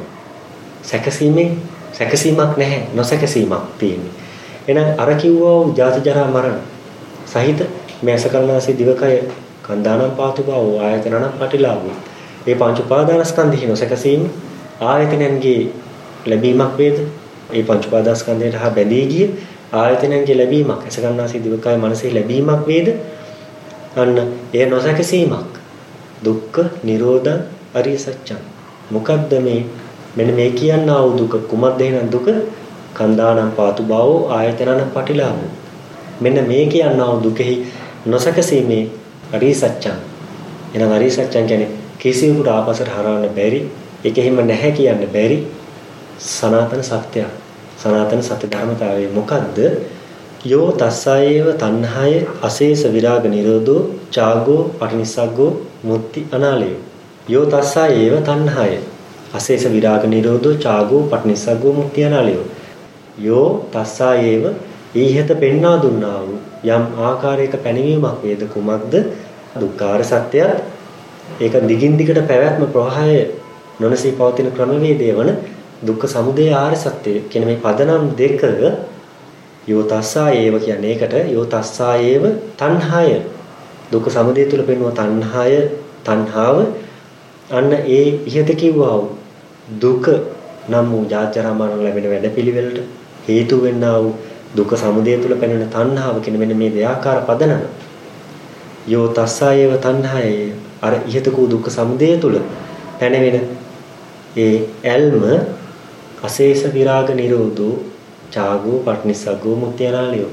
සැකසීමක් නැහැ නොසකසීමක් තියෙන්නේ. එහෙනම් අර කිව්වා වූ ජාති ජරා මරණ සහිත මේ අසකල්නාසී දිවකය කන්දානම් පාතු බව ආයතනනම් පටිලාභය. මේ පංච උපාදානස්කන්ධෙහි නොසකසීම ආයතනයන්ගේ ලැබීමක් වේද? මේ පංච උපාදානස්කන්ධයට හා බැඳී ගිය ආයතනයන්ගේ ලැබීමක් අසකල්නාසී දිවකය මනසේ ලැබීමක් වේද? අන්න ඒ නොසකසීමක් දුක්ඛ නිරෝධ අරිය සත්‍යං. මොකද්ද මේ මෙන්න මේ කියනා වූ දුක කුමක්ද එහෙනම් දුක? කන්දානම් පාතු බව ආයතනනම් පටිලාභය. මෙන්න මේ කියනා වූ දුකෙහි නොසකසීමේ අරිය සත්‍යං. එහෙනම් අරිය සත්‍යං කියන්නේ කිසියෙකුට ආපසට හරවන්න බැරි, ඒකෙහිම නැහැ කියන්න බැරි සනාතන සත්‍යය. සනාතන සත්‍ය ධර්මතාවය මොකද්ද? යෝ තස්සයේව තණ්හාය අශේෂ විරාග නිරෝධෝ චාගෝ පටිනිස්සග්ගෝ මුක්ති අනාලයෝ. යෝ තස්සයේව තණ්හාය අශේෂ විරාග නිරෝධෝ චාගෝ පටිනිස්සග්ගෝ මුක්ති අනාලයෝ. යෝ තස්සයේව ඊහත පෙන්වා දුන්නා වූ යම් ආකාරයක පැනවීමක් වේද කුමක්ද? දුක්ඛාර සත්‍යය. ඒක දිගින් දිගට පැවැත්ම ප්‍රවාහය නොනසී පවතින ක්‍රමවේදය වන දුක්ඛ සමුදය ආර්ය සත්‍ය කියන මේ පදනම් දෙක යෝ තස්සා ඒව කියන්නේ ඒකට යෝ තස්සා ඒව තණ්හාය දුක්ඛ සමුදය තුල පෙන්වන තණ්හාව අන්න ඒ ඉහත කිව්වා දුක නම් වූ ජාත්‍යරා මරණ ලැබෙන වැඩපිළිවෙලට හේතු වෙන්නා වූ දුක්ඛ සමුදය තුල පෙන්වන තණ්හාව කියන මෙන්න මේ දෙආකාර පදනම යෝ තස්සා ඒව තණ්හාය අර ඉහත කෝ දුක්ඛ සමුදය තුල පැනවෙන ඒ ඇල්ම අශේෂ විරාග නිරෝධෝ චාගෝ පටිනිස්සග්ගෝ මුක්තියනාලියෝ.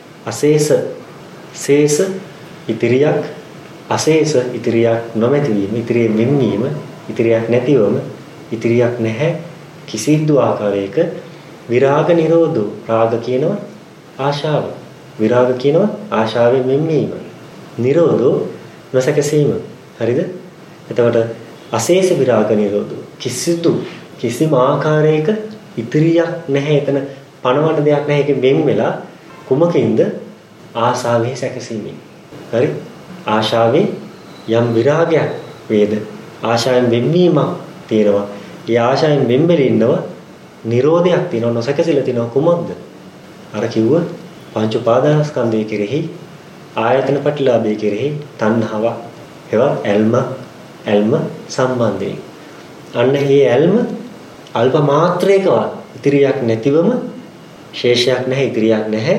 ශේෂ ඉතිරියක් අශේෂ ඉතිරියක් නොමැතිවීම, ඉතිරියෙන් වෙන්වීම, ඉතිරියක් නැතිවම, ඉතිරියක් නැහැ කිසිදු ආකාරයක විරාග නිරෝධෝ. රාග කියනවා ආශාව, විරාග කියනවා ආශාවෙන් වෙන්වීම, නිරෝධෝ නොසකසීම. හරිද? එතකොට අශේෂ විරාග නිරෝධෝ කිසිම ආකාරයක ඉතිරියක් නැහැ. එතන පණවන දෙයක් නැහැ. ඒකෙන් වෙන් වෙලා කුමකින්ද? ආශාවේ සැකසීමෙන්. හරි? ආශාවේ යම් විරාගයක් වේද? ආශාවෙන් වෙන්වීමක් තියෙනවා. ඒ ආශාවෙන් වෙන්බෙල ඉන්නවා නිරෝධයක් තියෙනවා. නොසැකසීලා තියෙනවා කුමක්ද? අර කිව්ව පංච උපාදානස්කන්ධය කෙරෙහි ආයතන පටිලාභය කෙරෙහි තණ්හාව හෙවත් ඇල්ම සම්බන්ධයෙන්. අන්න ඒ ඇල්ම අල්ප මාත්‍රයකවත් ඉතිරියක් නැතිවම ශේෂයක් නැහැ, ඉතිරියක් නැහැ.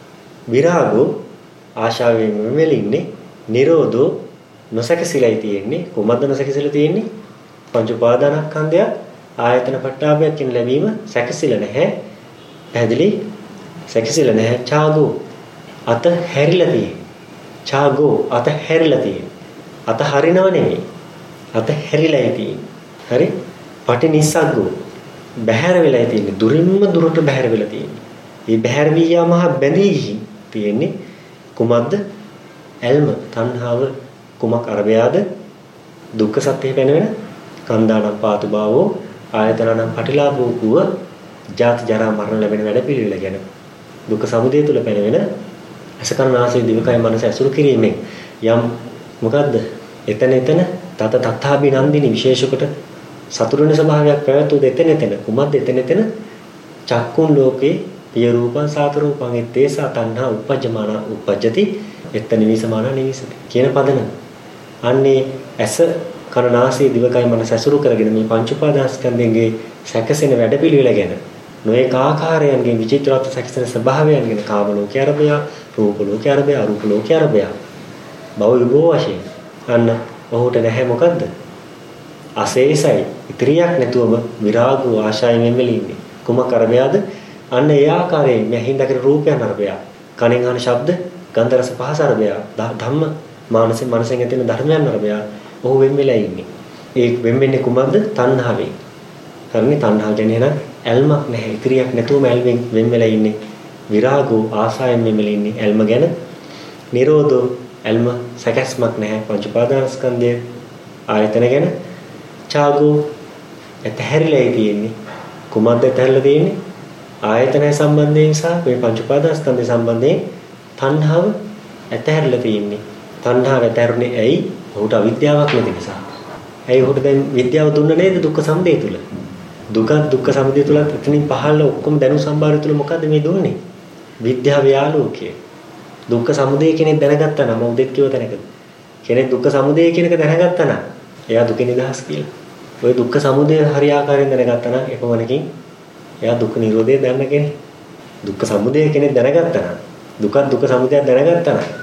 විරාගෝ ආශාවෙන් මෙලින්නේ නිරෝධෝ නොසකසිලයි තියෙන්නේ. කොහොමද නොසකසිලා තියෙන්නේ? පංච උපාදානස්කන්ධය ආයතන පට්ඨාභයක් කියන ලැබීම සැකසිලා නැහැ. පැහැදිලි? සැකසිලා නැහැ. චාගෝ අත හැරිලා තියෙන්නේ. චාගෝ අත හැරිලා තියෙන්නේ. අත හරිනව නෙමෙයි. අත හැරිලායි තියෙන්නේ. හරි? පටිනිස්සග්ගෝ බහැර වෙලා තියෙන්නේ. දුරින්ම දුරට බහැර වෙලා තියෙන්නේ. මේ බහැර වී යාම බැඳී ගිහින් තියෙන්නේ කුමක්ද? ඇල්ම, තණ්හාව කුමක් අරබයාද? දුක්ඛ සත්‍ය පැනවෙන කන්දානම් පාතු භාවෝ ආයතනනම් පටිලාභෝ කුව ජාති ජරා මරණ ලැබෙන වැඩ පිළිවෙල ගැන දුක්ඛ සමුදය තුල පැනවෙන අසකරණාසී දිවකය මනස ඇසුරු කිරීමෙන් යම් මොකද්ද? එතන තත තත්තාබිනන්දිනි විශේෂකොට සතුරුනේ ස්වභාවයක් පැවැත්වුද එතන කුමක්ද? එතන චක්කුන් ලෝකේ පිය රූපං සාත රූපං එත්තේසා තණ්හා උපජ්ජමාන උපජ්ජති එත්ත නිවිසමාන නිවිසති කියන පදනම. අන්නේ ඇස කන නාසය දිවකය මනස ඇසුරු කරගෙන මේ පංච උපාදානස්කන්ධයේ සැකසෙන වැඩපිළිවෙල ගැන නොඑක ආකාරයන්ගෙන් විචිත්‍රවත් සැකසෙන ස්වභාවයන් ගැන කාම ලෝකේ අරබය, රූප ලෝකේ අරබය, අරූප ලෝකේ අරබය බව යුගෝ වශයෙන් අන්න ඔහුට නැහැ මොකද්ද? අශේෂයි ඉතිරියක් නැතුවම විරාගෝ ආශාවෙන් මෙලින්නේ කුමක් අරබයද? අන්න ඒ ආකාරයෙන් මෙහින් දකින රූපයන් අරබය, කනෙන් අහන ශබ්ද, ගන්ධ රස පහස අරබය, ධම්ම මනසෙන් ඇතිවෙන ධර්මයන් අරබය ඔහු වෙන් වෙලා ඉන්නේ. ඒ වෙන් වෙන්නේ කුමක්ද? තණ්හාවෙන්. හරිනේ? තණ්හාව කියන්නේ එහෙනම් ඇල්මක් නැහැ, ඉතිරියක් නැතුවම ඇල්මෙන් වෙන් වෙලා ඉන්නේ. විරාගෝ ආශාවෙන් වෙන් වෙලා ඉන්නේ ඇල්ම ගැන. නිරෝධෝ ඇල්ම සැකස්මක් නැහැ පංච උපාදානස්කන්ධය ආයතන ගැන. චාගෝ ඇතහැරිලා තියෙන්නේ කුමක්ද ඇතහැරලා තියෙන්නේ? ආයතනය සම්බන්ධයෙන් සහ මේ පංච උපාදානස්කන්ධය සම්බන්ධයෙන් තණ්හාව ඇතහැරලා තියෙන්නේ. තණ්හාව ඇතහැරුනේ ඇයි? ඔහුට අවිද්‍යාවක් නැති නිසා. ඇයි ඔහුට දැන් විද්‍යාව දුන්න නේද දුක්ඛ සමුදය තුල? දුක්ඛ සමුදය තුල එතනින් පහළ ඔක්කොම දැනුම් සම්භාරය තුල මොකද්ද මේ දුන්නේ? විද්‍යාවේ ආලෝකය. දුක්ඛ සමුදය කෙනෙක් දැනගත්තා නම් මොකද කියව තැනකද? කෙනෙක් දුක්ඛ සමුදය කියන එක දැනගත්තා නම් එයා දුක නිදහස් කියලා. ඔය දුක්ඛ සමුදය හරියාකාරයෙන් දැනගත්තා නම් එපමණකින් එයා දුක්ඛ නිරෝධය දන්න කෙනෙක්. දුක්ඛ සමුදය කෙනෙක් දැනගත්තා නම් දුක්ඛ සමුදය දැනගත්තා නම්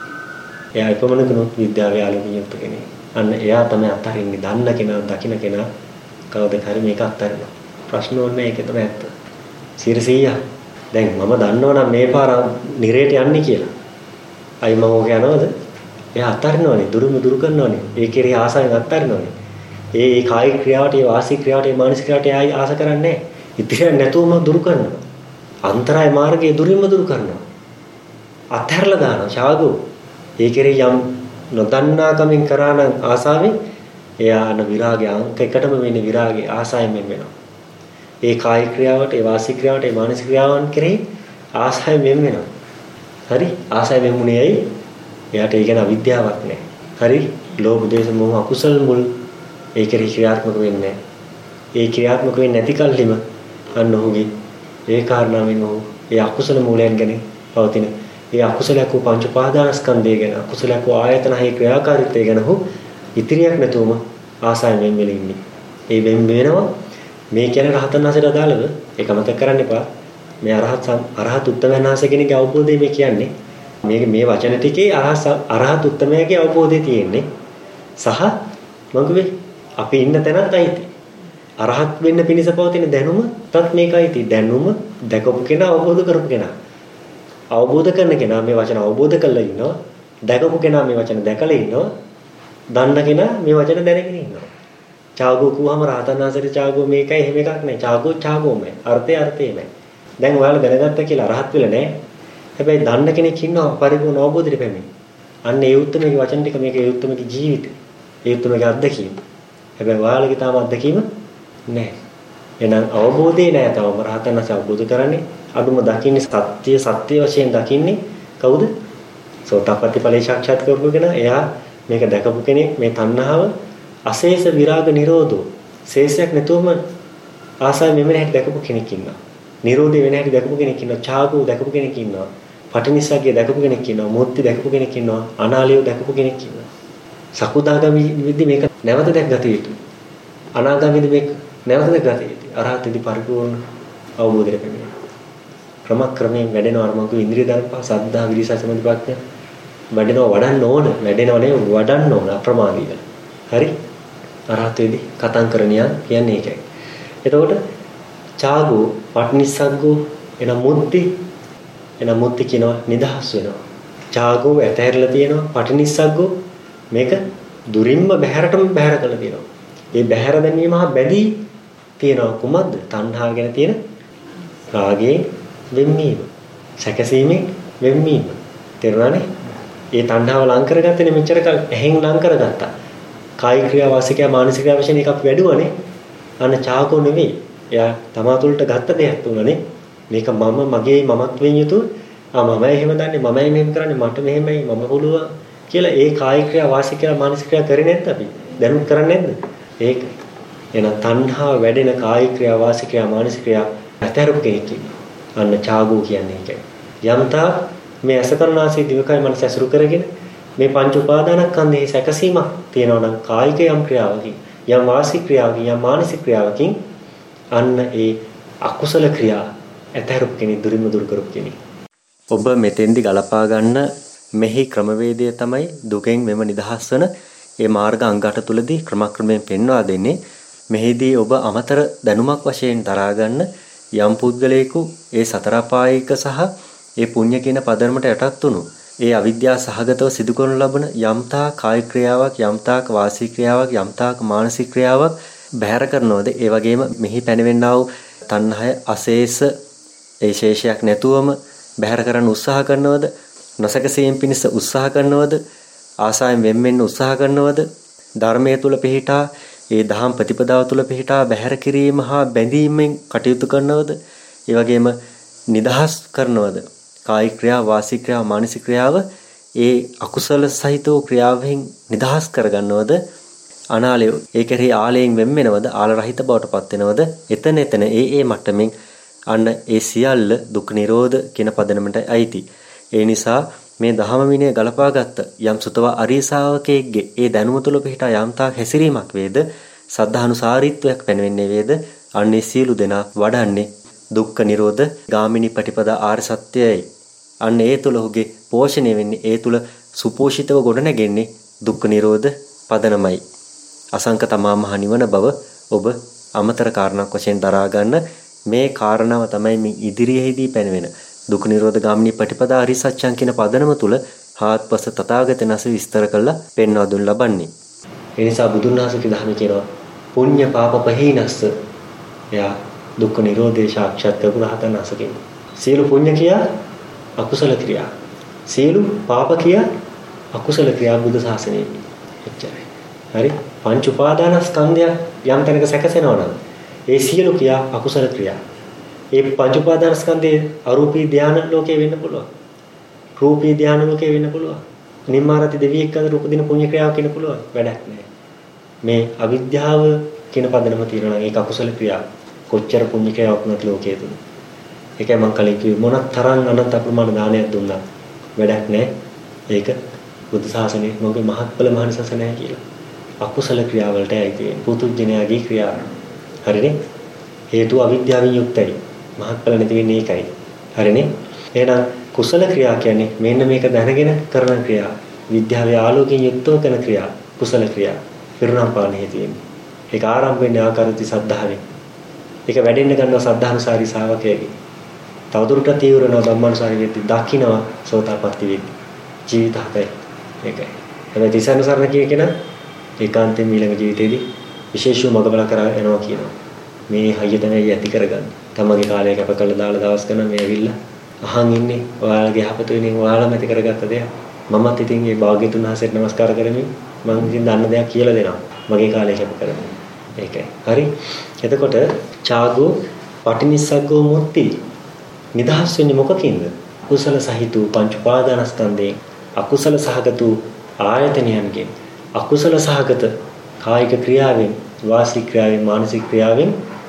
එයා එපමණකින් විද්‍යාවේ ආලෝකයෙන් යුක්ත කෙනෙක්. අන්න එයා තමයි අත්හරින්නේ. දන්න කෙනා, දකින්න කෙනා කවදද හරි මේක අත්හරිනවා. ප්‍රශ්න ඕනේ ඒක තමයි ඇත්ත. 100%. දැන් මම දන්නවනම් මේ පාර නිරේට යන්නේ කියලා. අයි මම ඕක යනවද? එයා අත්හරිනවනේ, දුරු කරනවනේ. ඒ කෙරෙහි ආසාවෙන් අත්හරිනවනේ. ඒ කායික ක්‍රියාවට, ඒ වාචික ක්‍රියාවට, ඒ මානසික ක්‍රියාවට ආයි ආස කරන්නේ නැහැ. ඉතින් නැතුවම දුරු කරනවා. අන්තරාය මාර්ගයේ දුරින්ම දුරු කරනවා. අත්හැරලා දානවා ඡාගෝ. ඒ කෙරෙහි යම් නොදන්නා කමින් කරා නම් ආසාවෙන් එයා අන විරාගය අංක එකටම වෙන්නේ විරාගයේ ආසාවෙන් වෙනවා. ඒ කායික ක්‍රියාවට, ඒ වාචික ක්‍රියාවට, ඒ මානසික ක්‍රියාවන් කෙරෙහි ආසාවෙන් වෙනවා. හරි? ආසාවෙන් මුනේ ඇයි? එයාට ඒ ගැන අවිද්‍යාවක් නැහැ. හරි? ලෝභ, දේශ, මොහ අකුසල මුල් ඒ කෙරෙහි ක්‍රියාත්මක වෙන්නේ නැහැ. ඒ ක්‍රියාත්මක වෙන්නේ නැති කල්හිම අන්න ඔහුගේ ඒ කාරණාවෙන් ඔහු ඒ අකුසල මූලයන් ගැන පවතින ඒ අකුසලයක් වූ පංච උපාදානස්කන්ධය ගැන අකුසලයක් වූ ආයතන හේ ක්‍රියාකාරීත්වය ගැන ඔහු ඉතිරියක් නැතුවම ආසාවෙන් මෙලින්නේ. ඒ වෙනවා මේ කියන රහතන් වහන්සේට අදාළව ඒක මතක කරන්න එපා. මේ අරහත් උත්තමයන් වහන්සේ කෙනෙක්ගේ අවබෝධය මේ කියන්නේ. මේ වචන ටිකේ අරහත් උත්තමයාගේ අවබෝධය තියෙන්නේ. සහ මොකද අපි ඉන්න තැනත් අයිති. අරහත් වෙන්න පිණිස පවතින දැනුමත් මේකයි. දැනුම දැකපු කෙනා අවබෝධ කරපු කෙනා. අවබෝධ කරන කෙනා මේ වචන අවබෝධ කරලා ඉන්නවා. දැකපු කෙනා මේ වචන දැකලා ඉන්නවා. දන්න කෙනා මේ වචන දැනගෙන ඉන්නවා. ඡාගෝ කියවම රහතන් වහන්සේට ඡාගෝ මේකයි එහෙම එකක් නෑ. ඡාගෝමයි. අර්ථයමයි. දැන් ඔයාලා දැනගත්තා කියලා අරහත් වෙලා නෑ. හැබැයි දන්න කෙනෙක් ඉන්නවා පරිපූර්ණ අවබෝධයට පැමිණි. අන්න ඒ උත්තරමගේ වචන ටික මේක ඒ උත්තරමගේ ජීවිතය. ඒ උත්තරමගේ අත්දැකීම. හැබැයි ඔයාලගේ තාම අත්දැකීම නෑ. එහෙනම් අවබෝධේ නෑ තවම රහතන් වහන්සේ අවබෝධ කරන්නේ අදුම දකින්නේ සත්‍ය වශයෙන් දකින්නේ කවුද? සෝතාපට්ටි ඵලයේ සාක්ෂාත් කරපු කෙනා. එයා මේක දැකපු කෙනෙක්. මේ තණ්හාව අශේෂ විරාග නිරෝධෝ ශේෂයක් නැතුවම ආසාව මෙමෙ හැටි දැකපු කෙනෙක් ඉන්නවා. නිරෝධය වෙන හැටි දැකපු කෙනෙක් ඉන්නවා. ඡාගෝ දැකපු කෙනෙක් ඉන්නවා. පටිනිස්සග්ගය දැකපු කෙනෙක් ඉන්නවා. මුක්ති දැකපු කෙනෙක් ඉන්නවා. අනාලියෝ දැකපු කෙනෙක් ඉන්නවා. සකුදාගාමි විද්දි මේක නැවත දැක්ගත යුතුයි. අනාගාමීද මේක නැවත දැක්ගත යුතුයි. අරහතදී පරිපූර්ණ අවබෝධයට පැමිණෙනවා. ක්‍රමයෙන් වැඩෙනවා. අර මඟු ඉන්ද්‍රිය ධර්ම පහ සද්ධා විරිස සමාධි ප්‍රඥා වැඩෙනවා. වඩන්න ඕන. වැඩෙනව නෙවෙයි වඩන්න ඕන අප්‍රමාදීව. හරි? අරහතේදී කතං කරණියා කියන්නේ ඒකයි. එතකොට ඡාගෝ පටිනිස්සග්ගෝ එන මුත්‍ති කියනවා නිදහස් වෙනවා. ඡාගෝ ඇතහැරලා තියෙනවා. පටිනිස්සග්ගෝ මේක දුරින්ම බහැරටම බහැර කරලා තියෙනවා. ඒ බහැර දැමීම හා බැඳී තියෙනවා කුමක්ද? තණ්හාව ගැන තියෙන රාගයෙන් වෙන්වීම. සැකසීමෙන් වෙන්වීම. තේරුණානේ? ඒ තණ්හාව ලං කරගත්තනේ මෙච්චර කල් ඇහෙන් ලං කරගත්තා. කායික ක්‍රියා වාසික මානසික ක්‍රියා වශයෙන් එකක් වැඩුවනේ. අන්න ඡාගෝ නෙවෙයි. එයා තමා තුළට ගත්ත දෙයක් තුනනේ. මේක මම මගේ මමත්වයෙන් යුතු මමයි එහෙම දන්නේ මමයි මෙහෙම කරන්නේ මට මෙහෙමයි මම පුළුවන් කියලා ඒ කායික ක්‍රියා වාසික ක්‍රියා මානසික ක්‍රියා කරේ නැද්ද අපි? දැනුත් කරන්නේ නැද්ද? ඒක. එහෙනම් තණ්හාව වැඩෙන කායික ක්‍රියා වාසික ක්‍රියා මානසික ක්‍රියා අතහැරපු කෙනෙක් ඉන්නවා. අන්න ඡාගෝ කියන්නේ ඒකයි. යම්තා මේ අසකරණාසී දිවකයි මනස ඇසුරු කරගෙන මේ පංච උපාදානස්කන්ධයේ සැකසීමක් තියෙනවා නම් කායික යම් ක්‍රියාවකින් යම් වාසික ක්‍රියාවකින් යම් මානසික ක්‍රියාවකින් අන්න ඒ අකුසල ක්‍රියා ඇතහැරපු කෙනෙක් දුරින්ම දුරු කරපු කෙනෙක්. ඔබ මෙතෙන්දි ගලපා ගන්න මෙහි ක්‍රමවේදය තමයි දුකෙන් මෙම නිදහස් වන ඒ මාර්ග අංගට තුලදී ක්‍රමක්‍රමයෙන් පෙන්වා දෙන්නේ. මෙහිදී ඔබ අමතර දැනුමක් වශයෙන් දරා ගන්න යම් පුද්ගලයෙකු ඒ සතර අපායික සහ ඒ පුණ්‍ය කියන පදනමට යටත් වුණු ඒ අවිද්‍යාව සහගතව සිදු කරනු ලබන යම්තා කාය ක්‍රියාවක් යම්තාක් වාචික ක්‍රියාවක් යම්තාක් මානසික ක්‍රියාවක් බැහැර කරනවද ඒ වගේම මෙහි පැනවෙන්නා වූ තණ්හය අශේෂ ඒ ශේෂයක් නැතුවම බැහැර කරන්න උත්සාහ කරනවද නොසකසීම් පිණිස උත්සාහ කරනවද ආසාවෙන් වෙන් වෙන්න උත්සාහ කරනවද ධර්මයේ තුල පිහිටා ඒ දහම් ප්‍රතිපදාව තුළ පිහිටා බැහැර කිරීම හා බැඳීමෙන් කටයුතු කරනවද? ඒ වගේම නිදහස් කරනවද? කායික ක්‍රියා, වාචික ක්‍රියා, මානසික ක්‍රියාව ඒ අකුසල සහිතව ක්‍රියාවෙන් නිදහස් කරගන්නවද? අනාලය ඒ කෙරෙහි ආලයෙන් වෙම්මෙනවද? ආල රහිත බවට පත් වෙනවද? එතන ඒ මට්ටමින් අන්න ඒ සියල්ල දුක් නිරෝධ කියන පදනමට අයිති. ඒ නිසා මේ දහම විනය ගලපාගත්ත යම් සුතව අරිය ශාවකයෙක්ගේ ඒ දැනුම තුළ පිහිටා යම් තාක් හැසිරීමක් වේද, සද්ධානුසාරීත්වයක් පැනවෙන්නේ වේද, අන්නේ සියලු දෙනා වඩන්නේ දුක්ඛ නිරෝධ ගාමිනී පටිපදා ආර්ය සත්‍යයයි. අන්න ඒ තුළ ඔහුගේ පෝෂණය වෙන්නේ, ඒ තුළ සුපෝෂිතව ගොඩනැගෙන්නේ දුක්ඛ නිරෝධ පදනමයි. අසංක තමා මහ නිවන බව ඔබ අමතර කාරණාවක් වශයෙන් දරා ගන්න. මේ කාරණාව තමයි මේ ඉදිරියේදී පැනවෙන දුක්ඛ නිරෝධ ගාමිනී පටිපදා ආර්ය සත්‍යං කියන පදනම තුළ හාත්පස තථාගතයන් වහන්සේ විස්තර කළා පෙන්වා දුන් ලබන්නේ. ඒ නිසා බුදුන් වහන්සේගේ ධර්ම කියනවා පුඤ්ඤ පාප පහීනස්ස. එයා දුක්ඛ නිරෝධේ සාක්ෂාත් කරපු රහතන් වහන්සේ. සියලු පුඤ්ඤ ක්‍රියා අකුසල ක්‍රියා, සියලු පාප ක්‍රියා අකුසල ක්‍රියා බුදු සාසනයේ. එච්චරයි. හරි? පංච උපාදානස්කන්ධය යම් තැනක සැකසෙනවා නම් ඒ සියලු ක්‍රියා අකුසල ක්‍රියා. ඒ පංච උපාදානස්කන්ධයේ අරූපී ධානය ලෝකේ වෙන්න පුළුවන්. රූපී ධානය ලෝකේ වෙන්න පුළුවන්. නිම්මාරති දෙවියෙක් අතර උපදින පුණ්‍ය ක්‍රියාවක් වෙන්න පුළුවන්. වැඩක් නැහැ. මේ අවිද්‍යාව කියන පදනම තියෙනවා නම් ඒක අකුසල ක්‍රියා. කොච්චර පුණ්‍ය ක්‍රියාවක් නැත් ලෝකයේ තුන. ඒකයි මම කලින් කිව්වේ මොනක් තරම් අනන්ත අප්‍රමාණ දානයක් දුන්නා. වැඩක් නැහැ. ඒක බුදු සාසනයේ මොකද මහත්ඵල මහානිසංස නැහැ කියලා. අකුසල ක්‍රියාවලට ඇයිති වෙන්නේ. පුතුජනයාගේ ක්‍රියාව. හරිනේ? හේතුව අවිද්‍යාවෙන් යුක්තයි. මහත්ඵල නැති වෙන්නේ ඒකයි. හරිනේ? එහෙනම් කුසල ක්‍රියා කියන්නේ මෙන්න මේක දැනගෙන කරන ක්‍රියා. විද්‍යාවේ ආලෝකයෙන් යුක්තව කරන ක්‍රියා. කුසල ක්‍රියා. පිරුණම් පාන හේතු වෙන්නේ. ඒක ආරම්භ වෙන්නේ ආකාරති සද්ධාවෙන්. ඒක වැඩෙන්න ගන්නවා සද්ධානුසාරී ශ්‍රාවකයෙක්ගේ. තවදුරටත් තීව්‍ර වෙනවා ධම්මානුසාරී වෙද්දී දකින්නවා සෝතාපට්ටි වෙද්දී. ජීවිත හතයි. ඒකයි. හැබැයි තිසරණ කිය කෙනා ඒකාන්තයෙන් ඊළඟ ජීවිතේදී විශේෂව මඟ බල කරා යනවා කියනවා. මේ හයිය තමයි ඇති කරගන්න. තමගේ කාලය කැප කරලා දාලා දවස් ගන්න මේ ඇවිල්ලා අහන් ඉන්නේ. ඔයාලගේ යහපත වෙනින් ඔයාලම ඇති කරගත්ත දෙයක්. මමත් ඉතින් මේ භාග්‍යතුන් වහන්සේට නමස්කාර කරමින් මම ඉතින් දන්න දෙයක් කියලා දෙනවා. මගේ කාලය කැප කරමින්. ඒකයි. හරි. එතකොට චාගෝ පටිනිස්සග්ගෝ මුක්ති නිදහස් වෙන්නේ මොකකින්ද? කුසල සහිත පංච උපාදානස්කන්ධයෙන් අකුසල සහගත ආයතනයන්ගෙන් අකුසල සහගත කායික ක්‍රියාවෙන්, වාචික ක්‍රියාවෙන්, මානසික ක්‍රියාවෙන්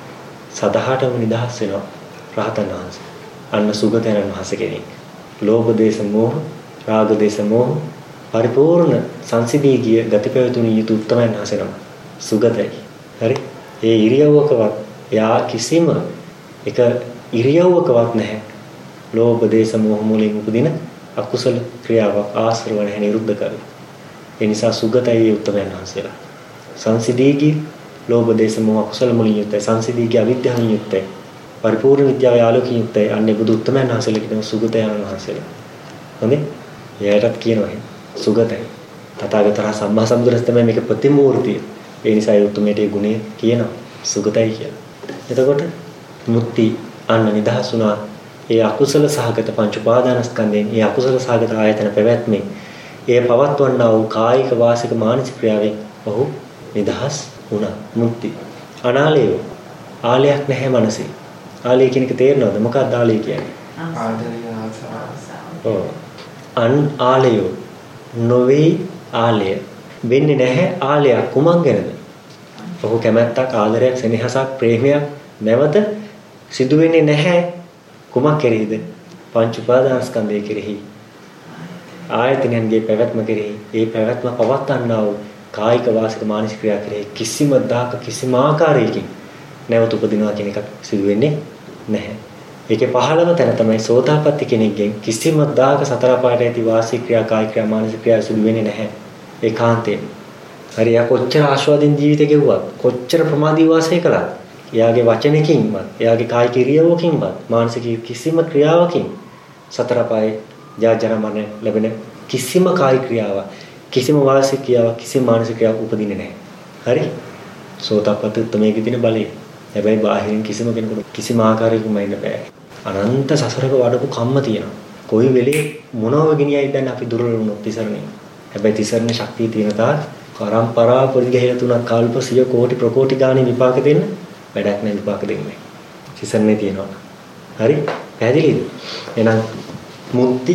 සදහටම නිදහස් වෙනවා රහතන් වහන්සේ. අන්න සුගතයන් වහන්සේ කෙනෙක්. ලෝභ දේශ මොහ, රාග දේශ මොහ පරිපූර්ණ සංසිදී ගිය ගති පැවතුණු යුතු උත්තමයන් වහන්සේ නම සුගතයි. හරි? ඒ ඉරියව්වකවත් යා කිසිම එක ඉරියව්වකවත් නැහැ. ලෝභ දේශ මොහ මුලින් උපදින අකුසල ක්‍රියාවක් ආශ්‍රව නැහැ නිරුද්ධ කරලා. ඒ නිසා සුගතයි උත්තමයන් වහන්සේලා. සංසිදීගී ලෝභ දේශ මොහ අකුසල මුලින් යුක්තයි. සංසිදීගී අවිද්‍යාවෙන් යුක්තයි. පරිපූර්ණ විද්‍යාවේ ආලෝකයෙන් යුක්තයි. අන්නේ බුදු උත්තමයන් වහන්සේලා කියන සුගතයන් වහන්සේලා. හොඳේ? එයාටත් කියනවා එහෙනම් සුගතයි. තථාගතයන් සම්මා සම්බුද්දරස් තමයි මේක ප්‍රතිමූර්තිය. ඒ නිසා ඒ උතුමේට ඒ ගුණය කියනවා සුගතයි කියලා. එතකොට මුක්ති අන්න නිදහස් වුණා. ඒ අකුසල සහගත පංච උපාදානස්කන්ධයෙන් ඒ අකුසල සහගත ආයතන පැවැත්මෙන් ඒ පවත්වන්නා වූ කායික වාසික මානසික ක්‍රියාවෙන් ඔහු නිදහස් වුණා. මුක්ති. අනාලය. ආලයක් නැහැ මනසේ. ආලය කියන එක තේරෙනවද? මොකක්ද ආලය කියන්නේ? ඔව්. අන් ආලය නොවේ ආලය. වෙන්නේ නැහැ ආලයක් කුමක් ගැනද? ඔහු කැමැත්තක්, ආදරයක්, සෙනෙහසක්, ප්‍රේමයක් නැවත සිදු වෙන්නේ නැහැ. කුමක් කෙරෙහිද? පංච උපාදානස්කන්ධය කෙරෙහි. ආයතනයන්ගේ පැවැත්ම කෙරෙහි. ඒ පැවැත්ම පවත්වන්නා වූ කායික වාසික මානසික ක්‍රියා කෙරෙහි කිසිම දාක කිසිම ආකාරයකින් නැවත උපදිනවා කියන එකක් සිදු වෙන්නේ නැහැ. ඒකේ පහළම තැන තමයි සෝතාපට්ටි කෙනෙක්ගෙන් කිසිම දාක සතර පාට ඇති වාසික ක්‍රියා, කායික ක්‍රියා, මානසික ක්‍රියා සිදු වෙන්නේ නැහැ. ඒකාන්තයෙන්. හරිය කොච්චර ආස්වාදින් ජීවිතේ ගෙවුවත්, කොච්චර ප්‍රමාදී වාසය කළත්, එයාගේ වචනකින්වත්, එයාගේ කායික ක්‍රියාවකින්වත්, මානසික කිසිම ක්‍රියාවකින් සතර පායේ ජාජර මරණ ලැබෙන කිසිම කායික ක්‍රියාවක්, කිසිම වාසික ක්‍රියාවක්, කිසිම මානසික ක්‍රියාවක් උපදින්නේ නැහැ. හරි? සෝතාපට්ටි උත්තමයේ තියෙන බලය. හැබැයි බාහිරින් කිසිම කෙනෙකුට කිසිම ආකාරයකින්ම ඉන්න බෑ. අනන්ත සසරක වඩපු කම්ම තියෙනවා. කොයි වෙලේ මොනව ගෙනියයිද දැන් අපි දුර්වල වුණොත් තිසරණේ. හැබැයි තිසරණ ශක්තිය තියෙන තාක් පරම්පරාව පොඩි ගහලා තුනක් කල්ප 100 කෝටි ප්‍රකෝටි ගානේ විපාක දෙන්න වැඩක් නැහැ විපාක දෙන්නේ. සිසන්නේ තියනවා. හරි? පැහැදිලිද? එහෙනම් මුක්ති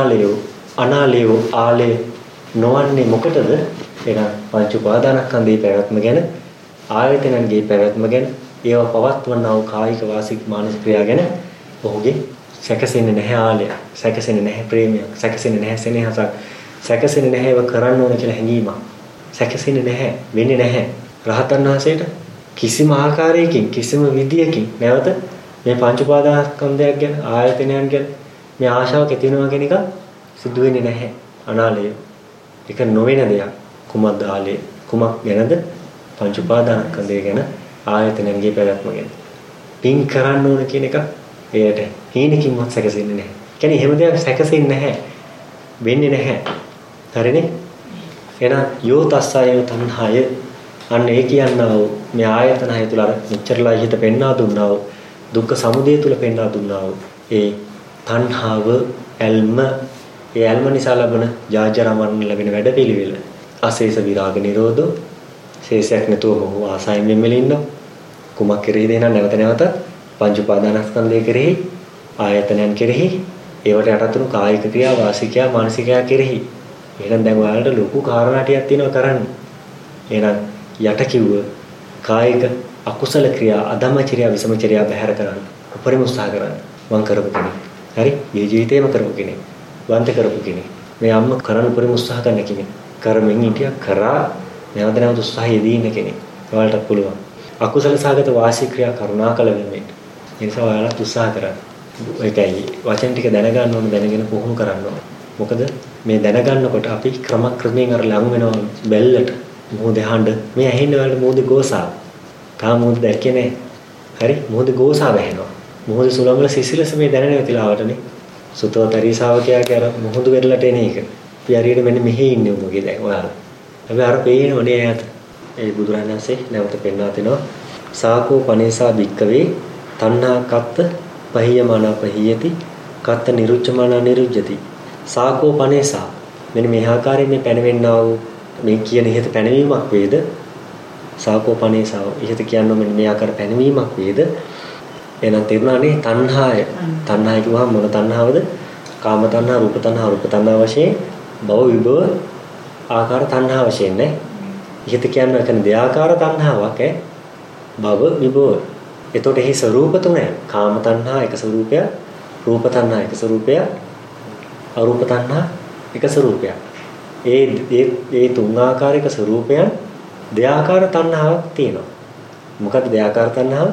අනාලයෝ ආලය නොවන්නේ මොකටද? එහෙනම් පංච උපාදානස්කන්ධේ පැවැත්ම ගැන ආයතනන්ගේ පැවැත්ම ගැන ඒවා පවත්වනා වූ කායික වාසික මානසික ක්‍රියා ගැන ඔහුගේ සැකසෙන්නේ නැහැ ආලය. සැකසෙන්නේ නැහැ ප්‍රේමයක්. සැකසෙන්නේ නැහැ සෙනෙහසක්. සැකසෙන්නේ නැහැ ඒව කරන්න ඕන කියලා හැඟීමක්. සැකසෙන්නේ නැහැ, වෙන්නේ නැහැ. රහතන් වහන්සේට කිසිම ආකාරයකින් කිසිම විදියකින් නැවත මේ පංච උපාදානස්කන්ධයක් ගැන ආයතනයන් ගැන මේ ආශාවක් ඇති වෙනවා කියන එක සිදු වෙන්නේ නැහැ. අනාලය. ඒක නොවන දෙයක්. කුමක්ද ආලය? කුමක් ගැනද? පංච උපාදානස්කන්ධය ගැන ආයතනයන්ගේ පැවැත්ම ගැන. පින් කරන්න ඕන කියන එක එයට හීනකින්වත් සැකසෙන්නේ නැහැ. කියන්නේ එහෙම දෙයක් සැකසෙන්නේ නැහැ. වෙන්නේ නැහැ. හරිනේ? එහෙනම් යෝ තස්සයෝ තණ්හාය අන්න ඒ කියනවා මේ ආයතන හය තුල අර මෙච්චරලා ඉහිත පෙන්වා දුන්නා වූ දුක්ඛ සමුදය තුල පෙන්වා දුන්නා වූ ඒ තණ්හාව ඇල්ම ඒ ඇල්ම නිසා ලබන ජාජරා මරණ ලැබෙන වැඩපිළිවෙල අශේෂ විරාග නිරෝධෝ ශේෂයක් නැතුව මොහු ආසයෙන් මෙම්මෙලින්න කුමක් කෙරෙහිද එහෙනම් නැවත නැවත පංච උපාදානස්කන්ධය කෙරෙහි ආයතනයන් කෙරෙහි ඒවට යටතුණු කායික ක්‍රියා වාසිකයා මානසිකයා කෙරෙහි එහෙනම් දැන් ඔයාලට ලොකු කාරණා ටිකක් තියෙනවා කරන්න. එහෙනම් යට කිව්ව කායික අකුසල ක්‍රියා අධම්මචර්යා විසමචර්යා බැහැර කරන්න. උපරිම උත්සාහ කරන්න. මම කරපු කෙනෙක්. හරි? මේ ජීවිතේම කරපු කෙනෙක්. වන්ත කරපු කෙනෙක්. මේ අම්ම කරන්න උපරිම උත්සාහ කරන කෙනෙක්. කරමින් හිටියා කරා නැවත නැවත උත්සාහය යෙදී ඉන්න කෙනෙක්. ඔයාලට පුළුවන්. අකුසල සාගත වාසික ක්‍රියා කරුණාකල වෙන්නේ. ඒ නිසා ඔයාලත් උත්සාහ කරන්න. ඒකයි වචන ටික දැනගන්න ඕන දැනගෙන පුහුණු කරන්න ඕන. මොකද මේ දැනගන්නකොට අපි ක්‍රමයෙන් අර ලඟ වෙනවා බැල්ලට මොහොත හඬ මේ ඇහෙන්නේ වලට මොහොත ගෝසා තාම මොහොත දැක්කේ නැහැ. හරි මොහොත ගෝසා වැහෙනවා. මොහොත සුලංගල සිසිලස මේ දැනෙන වෙලාවටනේ සුතවතරී ශාවකයාගේ අර මොහොත වෙරළට එන එක. අපි හරියට මෙන්න මෙහි ඉන්නේ උඹගේ දැන් ඔයාලා. අපි අර පේනවනේ ඈත. ඒ බුදුරණන්සේ නැවත පෙන්වා දෙනවා සාකෝ පනේසා භික්කවේ තණ්හා කත්ත පහියමනා පහියති කත්ත නිරුච්චමනා නිරුජ්ජති සාකෝ පනේසා මෙන්න මේ ආකාරයෙන් මේ පැනවෙන්නා වූ මේ කියන ඉහත පැනවීමක් වේද සාකෝ පනේසා ඉහත කියන්නේ මෙන්න මේ ආකාර පැනවීමක් වේද එහෙනම් තේරුණානේ තණ්හාය කිව්වහම මොන තණ්හාවද කාම තණ්හා රූප තණ්හා වශයෙන් භව විභව ආකාර තණ්හා වශයෙන් නේ ඉහත කියන්නේ එතන දෙආකාර තණ්හාවක් භව විභව එතකොට එහි ස්වરૂප තුනයි කාම තණ්හා එක ස්වરૂපයක් රූප තණ්හා එක ස්වરૂපයක් අරූප තණ්හා එක ස්වરૂපයක්. ඒ තුන් ආකාරයක ස්වરૂපයන් දෙආකාර තණ්හාවක් තියෙනවා. මොකක්ද දෙආකාර තණ්හාව?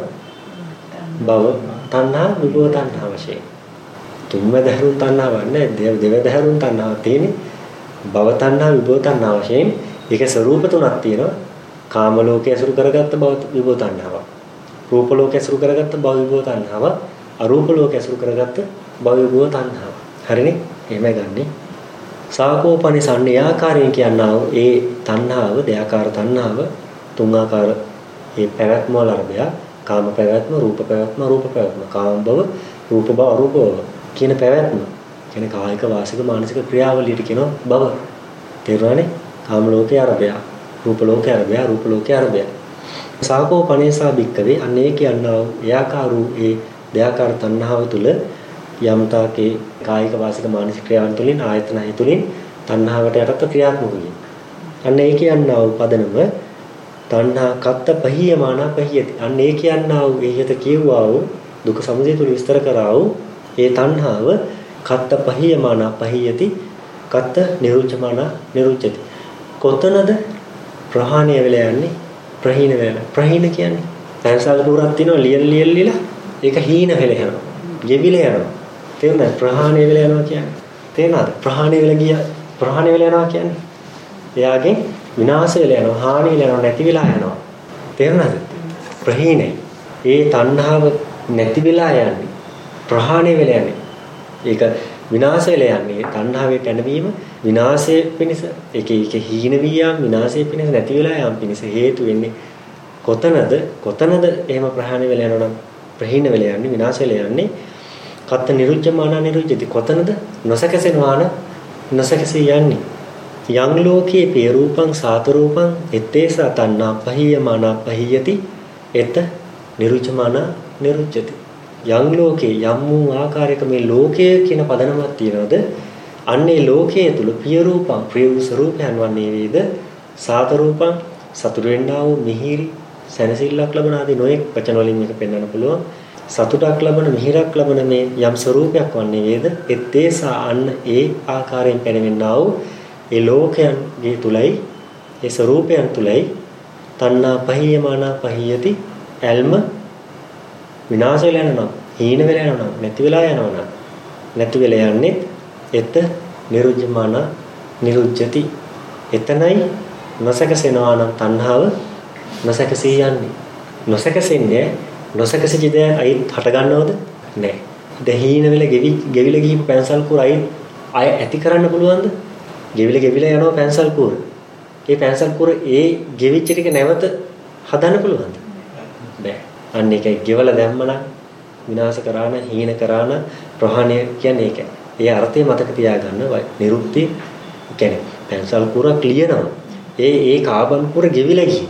භව තණ්හා විභව තණ්හා වශයෙන්. තුන්වැදහරුන් තණ්හාවක් නෑ දෙවැදහරුන් තණ්හාවක් තියෙන්නේ. භව තණ්හා විභව තණ්හා වශයෙන් ඒකේ ස්වરૂප තුනක් තියෙනවා. කාම ලෝකයේ අසුරු කරගත්ත භව විභව තණ්හාවක්. රූප ලෝකයේ අසුරු කරගත්ත භව විභව තණ්හාවක්. අරූප ලෝකයේ අසුරු කරගත්ත භව විභව තණ්හාවක්. හරිනේ? එහෙමයි ගන්නෙ. සාකෝපනිසන්නේ ආකාරයෙන් කියනවා ඒ තණ්හාව දෙආකාර තණ්හාව තුන් ආකාර ඒ පැවැත්ම වල අරබය කාම පැවැත්ම රූප පැවැත්ම රූප පැවැත්ම කාම භව රූප භව අරූප භව කියන පැවැත්ම කියන්නේ කායික වාසික මානසික ක්‍රියාවලියට කියනවා භව තේරුණානේ කාම ලෝකේ අරබය රූප ලෝකේ අරබය රූප ලෝකේ අරබය සාකෝපනිසා භික්කවේ අන්නේ කියනවා එයාකාරු ඒ දෙආකාර තණ්හාව තුල යම්තාකේ කායික වාසික මානසික ක්‍රියාවන් තුලින් ආයතන හය තුලින් තණ්හාවට යටත් ක්‍රියාත්මක වෙනවා. අන්න ඒ කියනවා උපදනම තණ්හා කත්ත පහියමානා පහියති. අන්න ඒ කියනවා එහිත කියුවා වූ දුක සමුදය තුල විස්තර කරා වූ ඒ තණ්හාව කත්ත පහියමානා පහියති කත්ත නිරුච්චමානා නිරුච්චති. කොතනද ප්‍රහාණය වෙලා යන්නේ? ප්‍රහීන වෙලා. ප්‍රහීන කියන්නේ සංසාර පුරක් තියෙනවා ලියලා ඒක හීන වෙලා යනවා. ගෙවිලා යනවා. තේරුණාද? ප්‍රහාණය වෙලා යනවා කියන්නේ. තේරුණාද? ප්‍රහාණය වෙලා යනවා කියන්නේ. එයාගේ විනාශ වෙලා යනවා, හානි වෙලා යනවා, නැති වෙලා යනවා. තේරුණාද? ප්‍රහීනයි. ඒ තණ්හාව නැති වෙලා යන්නේ. ප්‍රහාණය වෙලා යන්නේ. ඒක විනාශ වෙලා යන්නේ. තණ්හාවේ පැනවීම විනාශයේ පිණිස ඒක හීන වියාම විනාශයේ පිණිස නැති වෙලා යාම පිණිස හේතු වෙන්නේ කොතනද එහෙම ප්‍රහාණය වෙලා යනවා නම් ප්‍රහීන වෙලා යන්නේ විනාශ වෙලා යන්නේ කත්ත නිරුච්චමාන නිරුච්චති කොතනද නොසකසෙනවාන නොසකසී යන්නේ යං ලෝකේ පිය රූපං සාත රූපං ettesa තණ්හා පහියමානා පහියති එත නිරුච්චමාන නිරුච්චති. යං ලෝකේ යම් වූ ආකාරයක මේ ලෝකය කියන පදනමක් තියනවද? අන්නේ ලෝකයේ තුල පිය රූපං ප්‍රිය වූ ස්වરૂපයන් වන්නේ වේද? සාත රූපං සතුට වෙන්නා වූ මිහිරි සැනසෙල්ලක් ලබන ආදී නොයෙක් වචන වලින් මේක පෙන්වන්න පුළුවන්. සතුටක් ලබන මිහිරක් ලබන මේ යම් ස්වરૂපයක් වන්නේ වේද? ettesa අන්න ඒ ආකාරයෙන් පෙනෙන්නා වූ ඒ ලෝකයන්ගේ තුලයි ඒ ස්වરૂපයන් තුලයි තණ්හා පහියමානා පහියති ඇල්ම විනාශ වෙලා යනවා, හීන වෙලා යනවා, නැති වෙලා යනවා. නැති වෙලා යන්නේ එත නිරුද්ධමාන නිරුද්ධති. එතනයි නොසකසෙනවා නම් තණ්හාව නොසකසී යන්නේ. නොසකසෙන්නේ නොසකසිත අයිත් හට ගන්නවද? නැහැ. දැන් හීන වෙලා ගෙවිල ගිහින් පැන්සල් කුර අය ඇති කරන්න පුළුවන්ද? ගෙවිල යනවා පැන්සල් කුර. ඒ පැන්සල් කුර ඒ ගෙවිච්ච ටික නැවත හදන්න පුළුවන්ද? බෑ. අන්න ඒකයි ගෙවලා දැම්මනම් විනාශ කරාන හීන කරාන ප්‍රහාණය කියන්නේ ඒකයි. ඒ අර්ථය මතක තියාගන්න නිරුක්ති කියන්නේ පැන්සල් කුරක් ලියනවා. ඒ කාබන් කුර ගෙවිලා ගිහින්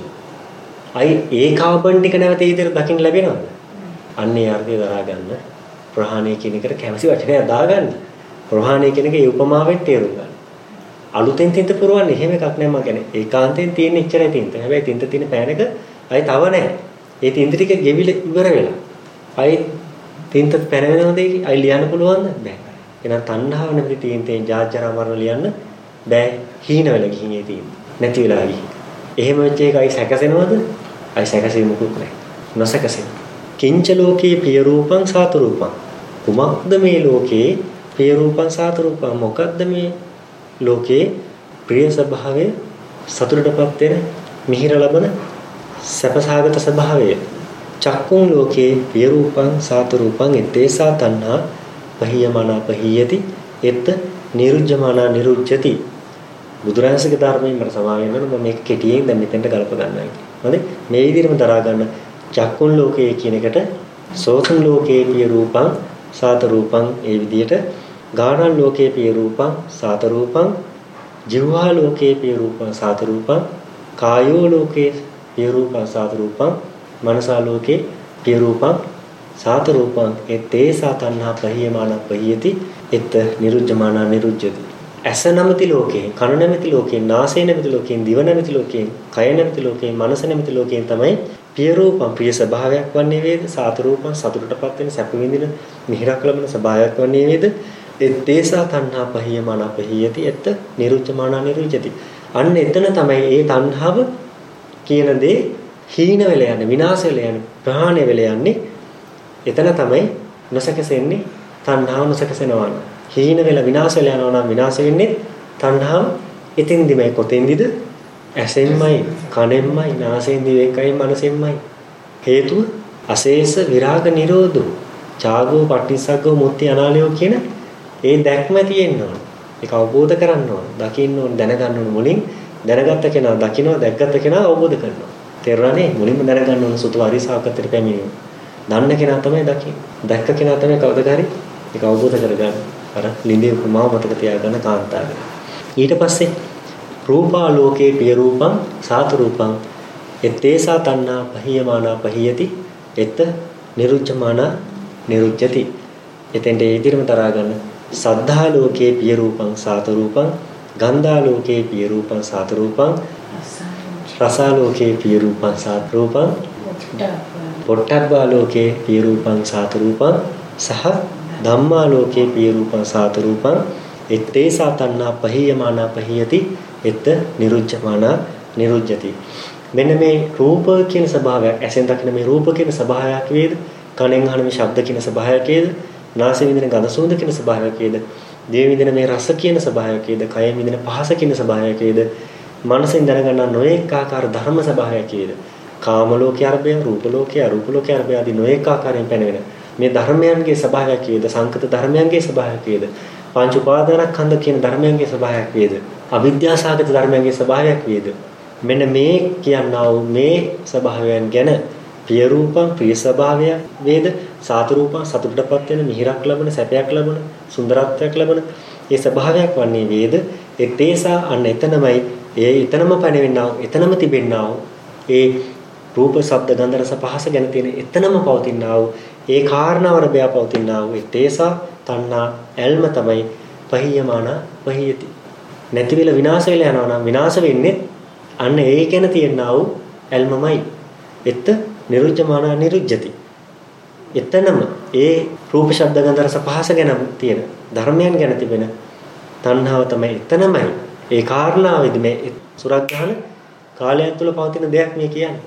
අයි ඒ කාබන් ටික නැවත ඒ විදිහට දකින්න ලැබෙනවද? අන්න ඒ අර්ථය දරා ගන්න. ප්‍රහාණය කියන එකට කැමැසි වචනයක් දාගන්න. ප්‍රහාණය කියන එක ඒ උපමාවෙන් තේරුම් ගන්න. අලුතෙන් තින්ත පුරවන්නේ එහෙම එකක් නෑ මම කියන්නේ. ඒකාන්තයෙන් තියෙන ඉච්චරයි තින්ත. හැබැයි තින්ත තියෙන පෑනක අයි තව නෑ. ඒ තින්ත ටික ගෙවිල ඉවර වෙලා. අයි තින්ත පැන වෙනවද ඒක? අයි ලියන්න පුළුවන්ද? බෑ. එහෙනම් තණ්හාව නැති තින්තෙන් ජාජරා මරණ ලියන්න බෑ. හීන වෙලා ගිහින් ඒ තින්ත. නැති වෙලා ගිහින්. එහෙම වෙච්ච එක අයි සැකසෙනවද? අයි සැකසෙන්නේ මොකුත් නෑ. නොසැකසෙන. කිංච ලෝකේ පිය රූපං සාත රූපං. කුමක්ද මේ ලෝකේ පිය රූපං සාත රූපං? මොකද්ද මේ ලෝකේ ප්‍රිය ස්වභාවය සතුටටපත් වෙන මිහිර ලබන සැපසහගත ස්වභාවය? චක්කුං ලෝකේ පිය රූපං සාත රූපං ettesa තණ්හා පහියමානා පහියති එත් නිරුද්ධමානා නිරුද්ධති. බුදුරජාණන්සේගේ ධර්මයෙන් මට සමාවෙන්න ඕන මම මේක කෙටියෙන් දැන් මෙතෙන්ට ගලප ගන්නවා කියන්නේ. හරි? මේ විදිහටම දරා ගන්න චක්කුන් ලෝකයේ කියන එකට සෝතන් ලෝකයේ පිය රූපං සාත රූපං ඒ විදිහට ගානන් ලෝකයේ පිය රූපං සාත රූපං ජීවහා ලෝකයේ පිය රූපං සාත රූපං කායෝ ලෝකයේ පිය රූපං සාත රූපං මනසා ලෝකයේ පිය රූපං සාත රූපං ettesa තණ්හා පහියමාන පහියති එත් නිරුද්ධමාන නිරුද්ධති. ඇස නැමැති ලෝකේ, කන නැමැති ලෝකේ, නාසය නැමැති ලෝකේ, දිව නැමැති ලෝකේ, කය නැමැති ලෝකේ, මනස නැමැති ලෝකේ තමයි පිය රූපං ප්‍රිය ස්වභාවයක් වන්නේ වේද? සාත රූපං සතුටටපත් වෙන සැප විඳින මිහිරක් ලබන ස්වභාවයක් වන්නේ වේද? ettesa තණ්හා පහියමාන පහියති එත් නිරුච්චමාන නිරුච්චති. අන්න එතන තමයි ඒ තණ්හාව කියන දේ හීන වෙලා යන්නේ, විනාශ වෙලා යන්නේ, ප්‍රහාණය වෙලා යන්නේ. එතන තමයි නොසකසෙන්නේ තණ්හාව නොසකසෙනවා. හීන වෙලා විනාශ වෙලා යනවා නම් විනාශ වෙන්නේ තණ්හාව එතෙන්දිමයි. කොතෙන්දිද? ඇසෙන්මයි, කනෙන්මයි, නාසයෙන්, දිවෙන්, කයෙන්, මනසෙන්මයි. හේතුව අශේෂ විරාග නිරෝධෝ ඡාගෝ පටිසග්ගෝ මුත්‍ති අනාලයෝ කියන ඒ දැක්ම තියෙන්න ඕන. ඒක අවබෝධ කරගන්න ඕන. දකින්න ඕන, දැනගන්න ඕන. මුලින් දැනගත්ත කෙනා දකිනවා, දැක්ගත්ත කෙනා අවබෝධ කරනවා. තේරුණානේ? මුලින්ම දැනගන්න ඕන සුතු අරිසාවකතට පැමිණීම. දන්න කෙනා තමයි දකින්නේ. දැක්ක කෙනා තමයි කවදද හරි ඒක අවබෝධ කරගන්න. අර ලිඳේ උපමාව මතක තියාගන්න කාන්තාවක. ඊට පස්සේ රූපා ලෝකේ පිය රූපං සාත රූපං ettesa තණ්හා පහියමානා පහියති එත් නිරුච්චමානා නිරුච්චති. එතෙන්ට ඒ විදිහම තරහා ගන්න. සද්ධා ලෝකේ පිය රූපං සාත රූපං ගන්ධා ලෝකේ පිය රූපං සාත රූපං රසා ලෝකේ පිය රූපං සාත රූපං පොට්ටබ්බා ලෝකේ පිය රූපං සාත රූපං සහ ධම්මා ලෝකේ පිය රූපං සාත රූපං ettesa තණ්හා පහියමානා පහියති එත් නිරුච්චමානා නිරුච්චති. මෙන්න මේ රූප කියන ස්වභාවයක් ඇසෙන් දකින මේ රූප කියන ස්වභාවයක් වේද? කනෙන් අහන මේ ශබ්ද කියන ස්වභාවයක් වේද? නාසයෙන් විඳින ගඳ සුවඳ කියන ස්වභාවයක් වේද? දිවෙන් විඳින මේ රස කියන ස්වභාවයක් වේද? කයෙන් විඳින පහස කියන ස්වභාවයක් වේද? මනසෙන් දැනගන්නා නොඑක ආකාර ධර්ම ස්වභාවයක් වේද? කාම ලෝකයේ අරබය, රූප ලෝකයේ, අරූප ලෝකයේ අරබය ආදී නොඑක ආකාරයෙන් පැනවෙන මේ ධර්මයන්ගේ ස්වභාවයක් වේද? සංකත ධර්මයන්ගේ ස්වභාවයක් වේද? පංච උපාදානස්කන්ධ කියන ධර්මයන්ගේ ස්වභාවයක් වේද? අවිද්‍යාසගත ධර්මයන්ගේ ස්වභාවයක් වේද? මෙන්න මේ කියනවා මේ ස්වභාවයන් ගැන පිය රූපං ප්‍රිය ස්වභාවය වේද? සාත රූපං සතුටටපත් වෙන මිහිරක් ලබන සැපයක් ලබන සුන්දරත්වයක් ලබන ඒ ස්වභාවයක් වන්නේ වේද. ඒ තේසා අන්න එතනමයි ඒ එතනම පැනවෙන්නා එතනම තිබෙන්නා ඒ රූප ශබ්ද ගන්ධ රස පහස ගැන තියෙන එතනම පවතිනා වූ ඒ කාරණාවර බය පවතිනා වූ ඒ තේසා තණ්හා ඇල්ම තමයි පහියමාන පහියති. නැති වෙලා විනාශ වෙලා යනවා නම් විනාශ වෙන්නේ අන්න ඒ ගැන තියෙනා වූ ඇල්මමයි. එත් නිරුද්ධමාන නිරුද්ධති. එතනම ඒ රූප ශබ්ද ගන්ධ රස පහස ගැන තියෙන ධර්මයන් ගැන තිබෙන තණ්හාව තමයි එතනමයි. ඒ කාරණාවෙදි මේ සුරග්‍රහණ කාලය තුළ පවතින දෙයක් මේ කියන්නේ.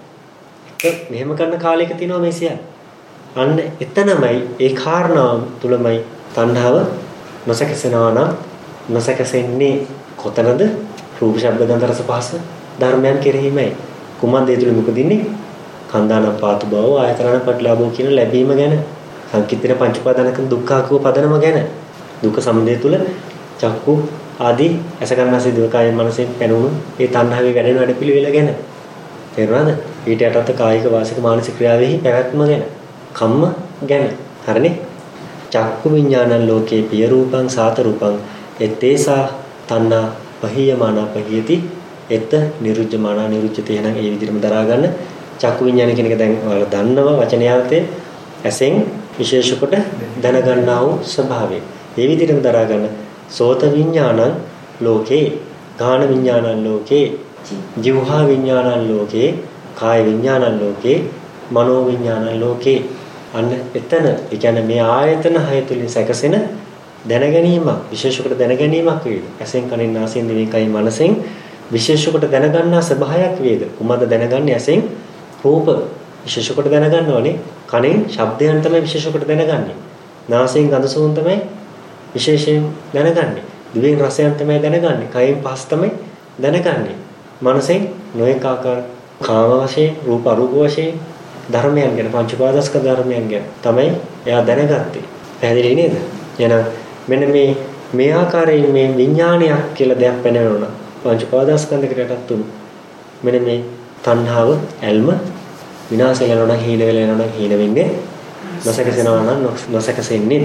ඒක මෙහෙම කරන කාලයක තියෙනවා මේ සියල්ල. අන්න එතනමයි ඒ කාරණාව තුළමයි තණ්හාව නොසකසනවා නම් නොසකසෙන්නේ කොතනද? රූප ශබ්ද ගන්ධ රස පහස ධර්මයන් කෙරෙහිමයි. කුමන්ද ඒ තුළ මොකදින්නේ? කන්දානම් පාතු බව ආයතනන පටලවෝ කියන ලැබීම ගැන සංකිට්ඨින පංච උපාදානක දුක්ඛාකෝ පදනම ගැන දුක්ඛ සමුදය තුළ චක්කු ආදී අසකරණසී දුකයන් මනසෙන් පැනුණු ඒ තණ්හාවේ වැඩෙන වැඩ පිළිවෙල ගැන තේරුණාද? ඊට යටත් කායික වාසික මානසික ක්‍රියාවෙහි පැවැත්ම ගැන කම්ම ගැන හරිනේ. චක්කු විඥානං ලෝකේ පිය රූපං සාත රූපං එත්තේසා තණ්හා පහියමාන පහියති එත නිරුද්ධමාන නිරුද්ධති. එහෙනම් ඒ විදිහටම දරා ගන්න. චක්කු විඥාන කියන එක දැන් ඔයාලා දන්නවා වචනයාර්ථයෙන් ඇසෙන් විශේෂ කොට දැනගන්නා වූ ස්වභාවය. ඒ විදිහටම දරා ගන්න. සෝත විඥානං ලෝකේ, ගාන විඥානං ලෝකේ, જીවහා විඥානං ලෝකේ, කාය විඥානං ලෝකේ, මනෝ විඥානං ලෝකේ. අන්න එතන ඒ කියන්නේ මේ ආයතන හය තුලින් සැකසෙන දැනගැනීමක්, විශේෂ කොට දැනගැනීමක් වේද. ඇසෙන් කනෙන් නාසයෙන් දිවෙන් කයින් මනසෙන් විශේෂ කොට දැනගන්නා ස්වභාවයක් වේද. කුමද දැනගන්නේ? ඇසෙන් රූප විශේෂ කොට දැනගන්නවනේ. කනෙන් ශබ්දයන් තමයි විශේෂ කොට දැනගන්නේ. නාසයෙන් ගඳ සුවඳ තමයි විශේෂයෙන් දැනගන්නේ. දිවෙන් රසයන් තමයි දැනගන්නේ. කයෙන් පහස තමයි දැනගන්නේ. මනසෙන් නොඑක ආකාර කාම වශයෙන්, රූප අරූප වශයෙන් ධර්මයන් ගැන, පංච උපාදාස්ක ධර්මයන් ගැන තමයි එයා දැනගත්තේ. පැහැදිලි නේද? එහෙනම් මෙන්න මේ ආකාරයෙන් මේ විඥානයක් කියලා දෙයක් පැනවෙනවා. පංච උපාදාස්කන්ධයකට යටත් වුණු මෙන්න මේ තණ්හාව ඇල්ම විනාශ වෙනවා නම් හීන වෙලා යනවා නම් හීන වෙන්නේ නොසකසෙනවා නම් නොසකසෙන්නේ.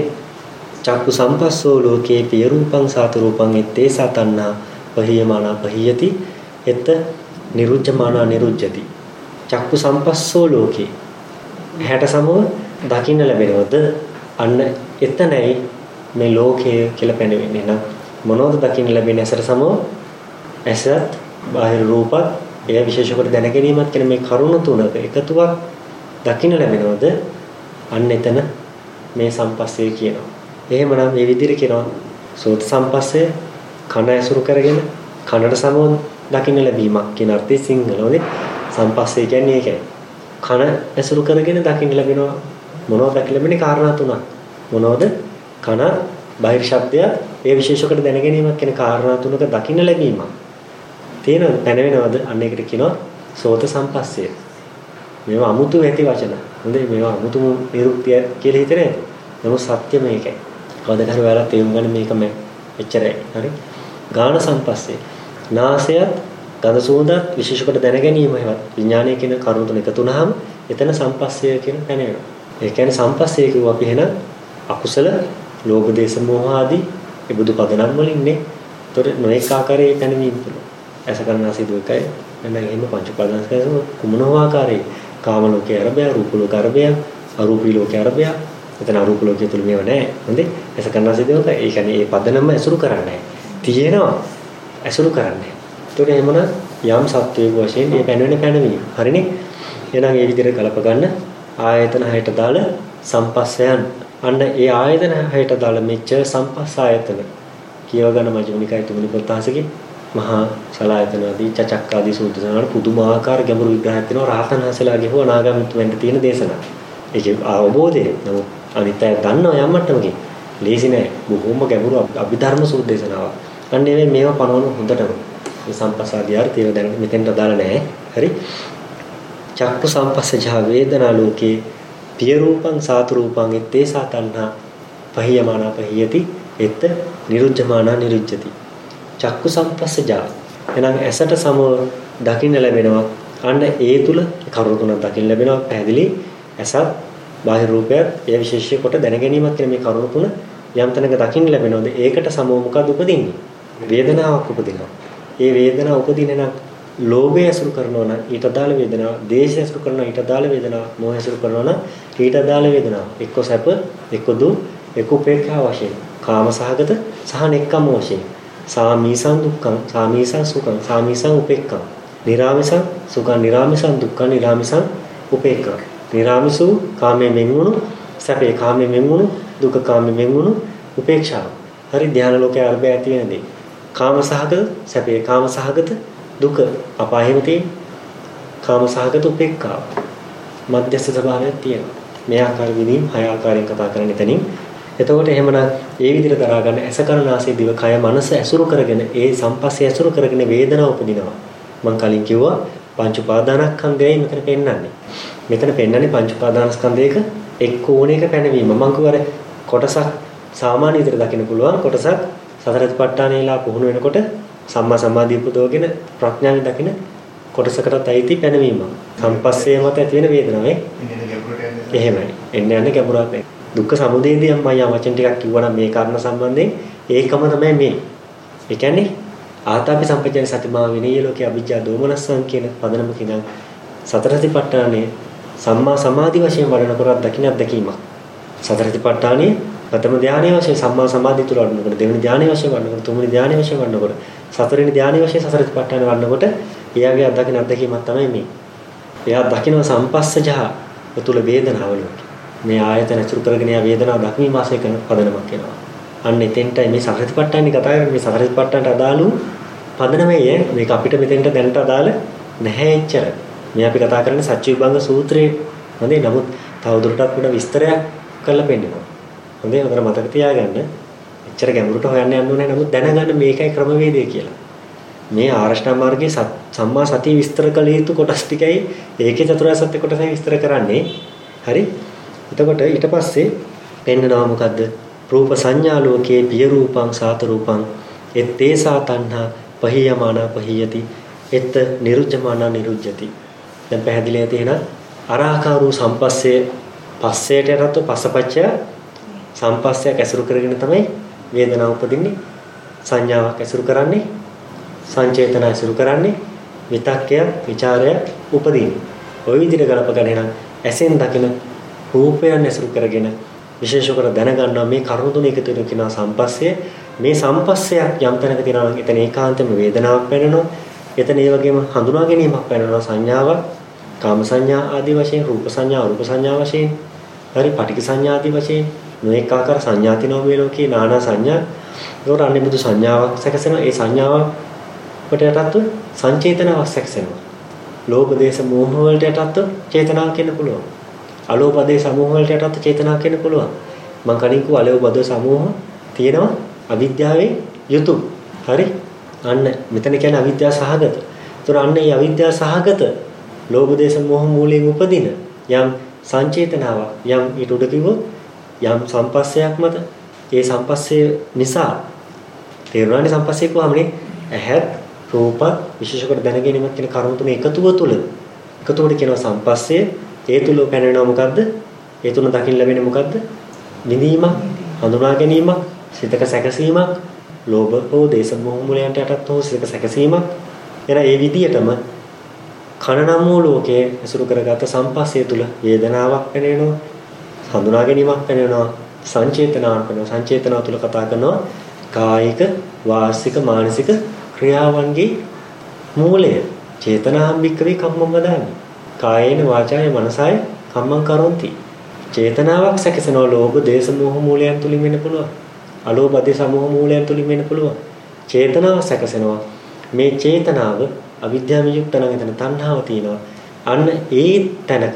චක්කු සම්පස්සෝ ලෝකේ පිය රූපං සාත රූපං එත්තේ සතන්නා පහියමාන පහියති එත නිරුද්ධමාන නිරුද්ධති. චක්කු සම්පස්සෝ ලෝකේ හැට සමව දකින්න ලැබෙනවද? අන්න එතනයි මේ ලෝකය කියලා පැනවෙන්නේ. නම් මොනවද දකින්න ලැබෙන්නේ? ඇසට සමව ඇසත් බාහිර රූපත් එය විශේෂ කොට දැන ගැනීමත් කියන මේ කරුණ තුනක එකතුවක් දකින්න ලැබෙනවද? අන්න එතන මේ සම්පස්සේ කියනවා. එහෙමනම් මේ විදිහට කියනවා සෝත සම්පස්සේ කන ඇසුරු කරගෙන කනට සමව දකින්න ලැබීමක් කියන අර්ථය සිංහලෝනේ සම්පස්සේ කියන්නේ ඒකයි. කන ඇසුරු කරගෙන දකින්න ලැබෙනවා. මොනවද දකින්න ලැබෙන්නේ? කාරණා තුනක්. මොනවද? කන බාහිර ශබ්දය ඒ විශේෂ කොට දැන ගැනීමක් කියන කාරණා තුනක දකින්න ලැබීමක්. තේරෙනවද? පැනවෙනවද? අන්න ඒකට කියනවා සෝත සම්පස්සේ. මේවා අමුතු ඇති වචන. හොඳයි මේවා අමුතු නිරුක්තිය කියලා හිතේ නේද? නමුත් සත්‍ය මේකයි. කවදාද හරි ඔයාලා තේරුම් ගන්න මේකම එච්චරයි. හරි? ගාන සම්පස්සේ. නාසයත් ගඳ සුවඳත් විශේෂ කොට දැන ගැනීම හේවත් විඥානය කියන කරුණු තුන එකතු වුනහම එතන සම්පස්සේ කියන පැනවෙනවා. ඒ කියන්නේ සම්පස්සේ කියුවා අපි එහෙනම් අකුසල ලෝභ දේශ මොහ ආදී ඒ බුදු පදනම් වලින්නේ. ඒතර නොඑක ආකාරයේ පැනවීම තුන. අසකරණාසී දුකයි නැත්නම් එහෙම පංච උපාදානස්කන්ධ කුමනෝ ආකාරයේ කාම ලෝකයේ අරබය, රූප ලෝක අරබය, අරූපී ලෝක අරබය. එතන අරූප ලෝකයේ තුල මේව නැහැ. හොඳේ. අසකරණාසී දුක ඒ කියන්නේ ඒ පදනම ඇසුරු කරන්නේ. තියෙනවා ඇසුරු කරන්නේ. ඒතකොට එහෙමනම් යම් සත්වයේ වශයෙන් මේ පැනවෙන පැනවීම. හරිනේ? එහෙනම් ඒ විදිහට කලප ගන්න ආයතන හයට දාලා සම්පස්සයන්. අන්න ඒ ආයතන හයට දාලා මෙච්ච සම්පස්ස ආයතන කියව ගන්න මජ්ක්‍ධිම නිකාය තුන්වෙනි පොතහසකේ මහා සලායතන ආදී චචක්ක ආදී සූත්‍ර සනන පුදුමාකාර ගැඹුරු විග්‍රහයක් තියෙනවා රහතන් වහන්සේලාගේ හෝ අනාගාමීත්ව වෙන්න තියෙන දේශනා. ඒකේ අවබෝධය නමුත් අනිත් අය දන්නවා යම් මට්ටමකින්. ලේසි නෑ. බොහොම ගැඹුරු අභිධර්ම සූත්‍ර දේශනාවක්. අන්න මේවා පනවන හොඳටම. මේ සම්පස්සාදී අර්ථය දැන් මෙතෙන්ට දාලා නෑ. හරි? චක්කු සම්පස්සජා වේදනා ලෝකේ පිය රූපං සාත රූපං එත්තේ සතන්හා පහියමාන පහියති එත් නිරුද්ධමාන නිරුද්ධති. චක්කු සම්පස්සජා එනං ඇසට සමව දකින්න ලැබෙනවා. අන්න ඒ තුල කරුණු තුනක් දකින්න ලැබෙනවා. පැහැදිලි ඇසත් බාහිර රූපයත් ඒ විශේෂය කොට දැන ගැනීමක් කියන මේ කරුණු තුන යම් තැනක දකින්න ලැබෙනවද? ඒකට සමව මොකද උපදින්නේ? වේදනාවක් උපදිනවා. ඒ වේදනාව උපදින නම් ලෝභය ඇසුරු කරනවා නම් ඊට අදාළ වේදනාව, ද්වේෂය ඇසුරු කරනවා ඊට අදාළ වේදනාව, මෝහය ඇසුරු කරනවා නම් ඊට අදාළ වේදනාව. එක්ක සැප, එක්ක දුක්, එක්ක උපේක්ඛා වශයෙන්, කාම සහගත සහ නෙක්ඛම් වශයෙන්. සාමීසං දුක්ඛං, සාමීසං සුඛං, සාමීසං උපේක්ඛං. නිරාමිසං සුඛං, නිරාමිසං දුක්ඛං, නිරාමිසං උපේක්ඛං. නිරාමිසු කාමයෙන් මෙන්වුණු සැපේ, කාමයෙන් මෙන්වුණු දුක, කාමයෙන් මෙන්වුණු උපේක්ෂාව. හරි ධ්‍යාන ලෝකයේ අර්බය ඇති වෙන දේ. කාම සහගත සැපේ, කාම සහගත දුක, අපායෙම තියෙන කාම සහගත උපේක්ඛාව. මධ්‍යස්ථ ස්වභාවයක් තියෙනවා. මේ ආකාර විදිහින් 6 ආකාරයෙන් කතා කරන්න එතනින්. එතකොට එහෙමනම් ඒ විදිහට දරා ගන්න ඇස කන නාසය දිව කය මනස ඇසුරු කරගෙන ඒ සම්පස්සේ ඇසුරු කරගෙන වේදනාව උපදිනවා. මම කලින් කිව්වා පංච උපාදානස්කන්ධයයි මෙතන පෙන්වන්නේ. මෙතන පෙන්වන්නේ පංච උපාදානස්කන්ධයක එක් ඕනෙක පැනවීම. මම කිව්වා කොටසක් සාමාන්‍ය විදිහට දකින්න පුළුවන්, කොටසක් සතරතිපට්ඨානේලා පුහුණු වෙනකොට සම්මා සමාධිය පුදවගෙන ප්‍රඥාවෙන් දකින්න කොටසකටත් ඇයිති පැනවීම. සම්පස්සේ මත ඇති වෙන වේදනාවේ එහෙමයි. එන්න යන ගැඹුරක් නැහැ. දුක්ඛ සමුදයදී මම වචන ටිකක් කිව්වනම් මේ කාරණා සම්බන්ධයෙන් ඒකම තමයි මේ. ඒ කියන්නේ ආතාපි සම්පජාන සතිමා විනය ලෝකේ අවිජ්ජා දෝමනස්සං කියන පදනමකින් සතරතිපට්ඨානේ සම්මා සමාධි වශයෙන් වඩනකොට දකින්න අත්දැකීමක්. සතරතිපට්ඨානේ ප්‍රථම ධානයේ වශයෙන් සම්මා සමාධිය තුල වඩනකොට, දෙවෙනි ධානයේ වශයෙන් වඩනකොට, තුන්වෙනි ධානයේ වශයෙන් වඩනකොට, සතරවෙනි ධානයේ වශයෙන් සතරතිපට්ඨානේ වඩනකොට එයාගේ අත්දකින්න අත්දැකීමක් තමයි මේ. එයා දකින්න සම්පස්සජහ තුල වේදනාවල. මේ ආයතන ඇසුරු කරගෙන යා වේදනාව දක්වීම ආශය කරන පදනමක් වෙනවා. අන්න එතෙන්ටයි මේ සතරතිපට්ඨානේ කතා කරන්නේ. මේ සතරතිපට්ඨානට අදාළු පදනමේ මේක අපිට මෙතෙන්ට දැනට අදාළ නැහැ එච්චර. මේ අපි කතා කරන්නේ සච්චිවිභංග සූත්‍රයේ. හොඳේ. නමුත් තවදුරටත් උඩ විස්තරයක් කරලා පෙන්නනවා. හොඳේ. හොඳට මතක තියාගන්න. එච්චර ගැඹුරට හොයන්න යන්න ඕනේ. නමුත් දැනගන්න මේකයි ක්‍රමවේදය කියලා. මේ ආරෂ්ඨා මාර්ගයේ සම්මා සතිය විස්තර කළ යුතු කොටස් ටිකයි ඒකේ චතුරාර්ය සත්‍ය කොටසයි විස්තර කරන්නේ. හරි. එතකොට ඊට පස්සේ පෙන්නනවා මොකද්ද? රූප සංඥා ලෝකේ පිය රූපං සාත රූපං එත්තේසා තණ්හා පහියමානා පහියති එත්ත නිරුජ්ජමානා නිරුජ්ජති. දැන් පැහැදිලි ඇති එහෙනම් අරාකාරූ සම්පස්සේ පස්සේට යටත්ව පස්සපච්චය සම්පස්සයක් ඇසුරු කරගෙන තමයි වේදනාව උපදින්නේ. සංඥාවක් ඇසුරු කරන්නේ, සංචේතන ඇසුරු කරන්නේ, විතක්කය, ਵਿਚාරය උපදින්නේ. ওই විදිහට ගලප ගන්න නම් ඇසෙන් දකින රූපයන් ඇසුරු කරගෙන විශේෂ කර දැනගන්නවා මේ කරුණු තුන එකතු වෙන කෙනා සම්පස්සේ. මේ සම්පස්සයක් යම් තැනක තියෙනවා නම් එතන ඒකාන්තයෙන්ම වේදනාවක් වෙනනවා. එතන ඒ වගේම හඳුනා ගැනීමක් වෙනවා, සංඥාවක්, කාම සංඥා ආදී වශයෙන්, රූප සංඥා, අරූප සංඥා වශයෙන්, හරි පටික සංඥා ආදී වශයෙන් නොඑක ආකාර සංඥා තිනෝ මේ ලෝකේ නානා සංඥා. ඒකට අන්නේ බුදු සංඥාවක් සැකසෙනවා. ඒ සංඥාව කොට යටත්ව සංචේතනාවක් සැකසෙනවා. ලෝභ දේශ මෝහ වලට යටත්ව චේතනාවක් කියන්න පුළුවන්. අලෝභ දේශ සමෝහ වලට යටත්ව චේතනාවක් කියන්න පුළුවන්. මම කලින් කිව්වා අලෝභ දේශ සමෝහ තියෙනවා අවිද්‍යාවේ යුතු. හරි. අන්න මෙතන කියන්නේ අවිද්‍යාව සහගත. ඒතර අන්න මේ අවිද්‍යාව සහගත ලෝභ දේශ මොහ මූලයෙන් උපදින යම් සංචේතනාවක් යම් ඊට උඩ කිව්වොත් යම් සම්පස්සයක් මත ඒ සම්පස්සේ නිසා තේරුණානේ සම්පස්සේ කොහොමනේ ඇහත් රූප විශේෂ කොට දැනගැනීමක් කියන කරුණු තුන එකතුව තුල එකතුවට කියනවා සම්පස්සේ. ඒ තුල පැනවෙනවා මොකද්ද? ඒ තුන දකින්න ලැබෙන්නේ මොකද්ද? විඳීමක්, හඳුනා ගැනීමක්, සිතක සැකසීමක්, ලෝභ හෝ දේශ මොහ මූලයන්ට යටත් හෝ සිතක සැකසීමක්. එන ඒ විදියටම කනනම් වූ ලෝකයේ ඇසුරු කරගත සම්පස්සේ තුල වේදනාවක් පැනෙනවා, හඳුනා ගැනීමක් පැනෙනවා, සංචේතනාවක් පැනෙනවා. සංචේතනාව තුල කතා කරනවා කායික, වාචික, මානසික ක්‍රියාවන්ගේ මූලය. චේතනාම් වික්‍රේ කම්මං වදාමි. කායේන වාචාය මනසාය කම්මං කරොන්ති. චේතනාවක් සැකසෙනවා ලෝභ දේශ මොහ මූලයන් තුලින් වෙන්න පුළුවන්. අලෝභ දේශ මොහ මූලයන් තුලින් වෙන්න පුළුවන්. චේතනාව සැකසෙනවා. මේ චේතනාව අවිද්‍යාව යුක්ත නම් එතන තණ්හාව තියෙනවා. අන්න ඒ තැනක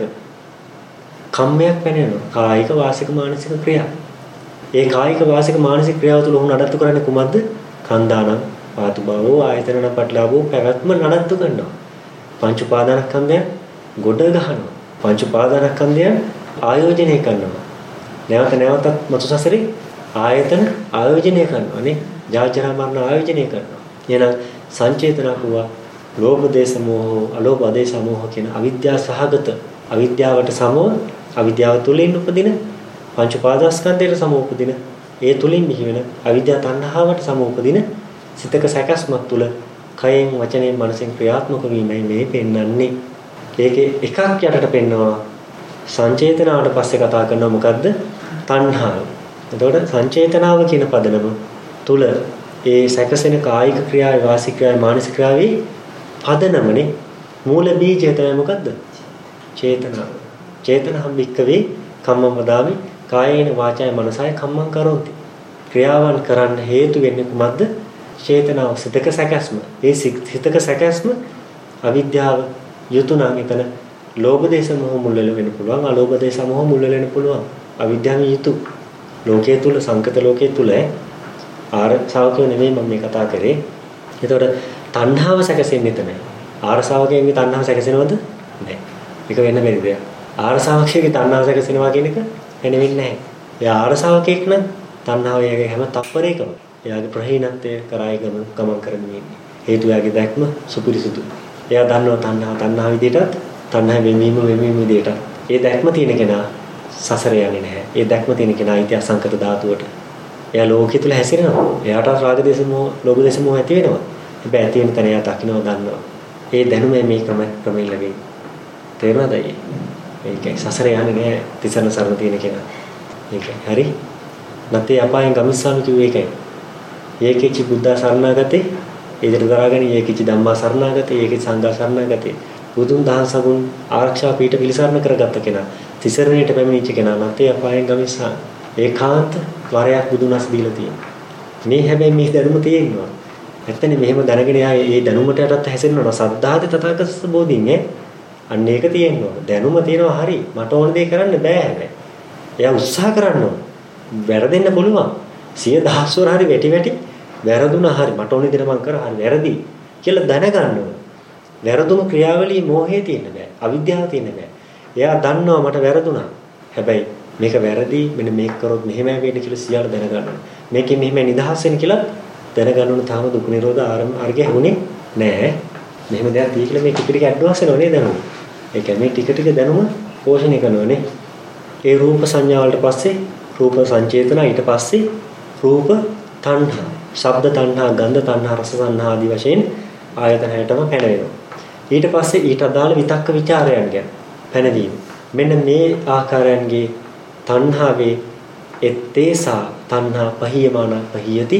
කම්මයක් පැනෙනවා. කායික වාචික මානසික ක්‍රියා. ඒ කායික වාචික මානසික ක්‍රියාව තුළ උන් නඩත්තු කරන්නේ කුමක්ද? කන්දානම් පාතු බවෝ ආයතනන පටලවෝ පැවැත්ම නඩත්තු කරනවා. පංච උපාදානස්කන්ධය ගොඩ ගහනවා. පංච උපාදානස්කන්ධය ආයෝජනය කරනවා. නැවත නැවතත් මතු සසරේ ආයතන ආයෝජනය කරනවා නේ. ජාජරා මරණ ආයෝජනය කරනවා. එහෙනම් සංචේතනකුවා ලෝභ දේශ මොහ අලෝභ දේශ මොහ කියන අවිද්‍යාව සහගත අවිද්‍යාවට සමව අවිද්‍යාව තුළින් උපදින පංච උපාදානස්කන්ධයට සමව උපදින ඒ තුලින් බිහි වෙන අවිද්‍යා තණ්හාවට සමෝපදින සිතක සැකස්මක් තුල කයෙන් වචනයෙන් මනසෙන් ක්‍රියාත්මක වීමයි මේ පෙන්වන්නේ. ඒකේ එකක් යටට පෙන්වනවා සංචේතනාවට පස්සේ කතා කරනවා මොකද්ද? තණ්හාව. එතකොට සංචේතනාව කියන පදනම තුල ඒ සැකසෙන කායික ක්‍රියාවේ වාචික ක්‍රියාවේ මානසික ක්‍රියාවේ පදනමනේ මූල බීජය තමයි මොකද්ද? චේතනාව. චේතනහම් වික්කවේ කම්මං වදාමි කායේන වාචාය මනසාය කම්මං කරොති. ක්‍රියාවන් කරන්න හේතු වෙන්නේ කුමක්ද? චේතනාව, සිතක සැකස්ම. ඒ සිතක සැකස්ම අවිද්‍යාව යුතුයනම් එතන ලෝභ දේශ මොහ මුල් වෙන්න පුළුවන්, අලෝභ දේශ මොහ මුල් වෙන්න පුළුවන්. අවිද්‍යාවෙන් යුතු ලෝකයේ තුල සංකත ලෝකයේ තුල ආරක්ෂාවකෝ නෙමෙයි මම මේ කතා කරේ. ඒතකොට තණ්හාව සැකසෙන්නේ එතනයි. ආරසාවකයේ තණ්හාව සැකසෙනවද? නැහැ. ඒක වෙන්න බැරි දෙයක්. ආරසාවකයේ තණ්හාව සැකසෙනවා කියන එක වෙන්නේ නැහැ. එයා ආරසාවකෙක් නම් තණ්හාව එයාගේ හැම තප්පරයකම එයාගේ ප්‍රහීනත්වය කරායි ගමන් කරමින් ඉන්නේ. හේතු එයාගේ දැක්ම සුපිරිසුදු. එයා දන්නවා තණ්හාව විදිහටත් තණ්හාව වෙමීම විදිහට. ඒ දැක්ම තියෙන කෙනා සසර යන්නේ නැහැ. ඒ දැක්ම තියෙන කෙනා ඉති අසංකත ධාතුවට. එයා ලෝකෙ තුල හැසිරෙනවා. එයාට රාග දේශ මොහ, ලෝභ දේශ මොහ ඇති වෙනවා. හැබැයි ඇති වෙන තැන එයා දකින්නවා දන්නවා. ඒ දැනුමේ මේ ක්‍රමයෙන් ලැබෙන්නේ. තේරුණාද? ඒකයි සසර යන්නේ නැහැ තිසරණ සරණ තියෙන කෙනා. ඒකයි. හරි? නැත්නම් අපායන් ගමිස්සාමි කිව්වේ ඒකයි. ඒකෙචි බුද්ධ සරණාගතේ, ඒකට දරාගෙන ඒකෙචි ධම්මා සරණාගතේ, ඒකෙචි සංඝා සරණාගතේ. බුදුන් දහම් සගුණ ආරක්ෂා පීඨ පිළිසරණ කරගත්ත කෙනා, තිසරණයට පැමිණිච්ච කෙනා නැත්නම් අපායන් ගමිස්සා. ඒකාන්ත වරයක් බුදුන් අස් දීලා තියෙනවා. මේ හැබැයි මේ දැනුම තියෙනවා. නැත්නම් මෙහෙම දැනගෙන ආයේ ඒ දැනුමට යටත් හැසිරෙනවා සද්ධාති තථාගතස්ස බෝධින්නේ. අන්න ඒක තියෙනවා. දැනුම තියෙනවා හරි. මට ඕන දේ කරන්න බෑ හැබැයි. එයා උත්සාහ කරන්න ඕන. වැරදෙන්න පුළුවන්. 100,000 වර හරි වැටි වැරදුනා හරි මට ඕන දේ මම කර හරි වැරදි කියලා දැනගන්න ඕන. වැරදුණු ක්‍රියාවලියේ මෝහය තියෙන්න බෑ. අවිද්‍යාව තියෙන්න බෑ. එයා දන්නවා මට වැරදුනා. හැබැයි මේක වැරදි මෙන්න මේක කරොත් මෙහෙමයි වෙන්නේ කියලා සියල්ල දැනගන්න ඕන. මේකෙන් මෙහෙම නිදහස් වෙන්න කියලා දැනගන්න ඕන. තාම දුක් නිරෝධ ආර්ගය හුනේ නෑ. මෙහෙම දෙයක් තියෙයි කියලා මේ ටික ටික ඇඩ්වාන්ස් වෙනව නේද දැනුම. ඒ කියන්නේ ටික ටික දැනුම පෝෂණය කරනවනේ. ඒ රූප සංඥා වලට පස්සේ රූප සංචේතන ඊට පස්සේ රූප තණ්හා, ශබ්ද තණ්හා, ගන්ධ තණ්හා, රස තණ්හා ආදී වශයෙන් ආයතන හැටම පැනවෙනවා. ඊට පස්සේ ඊට අදාළ විතක්ක ਵਿਚාරයන් ගැන පැනවීම. මෙන්න මේ ආකාරයන්ගේ තණ්හාවේ එත්තේසා තණ්හා පහියමාන පහියති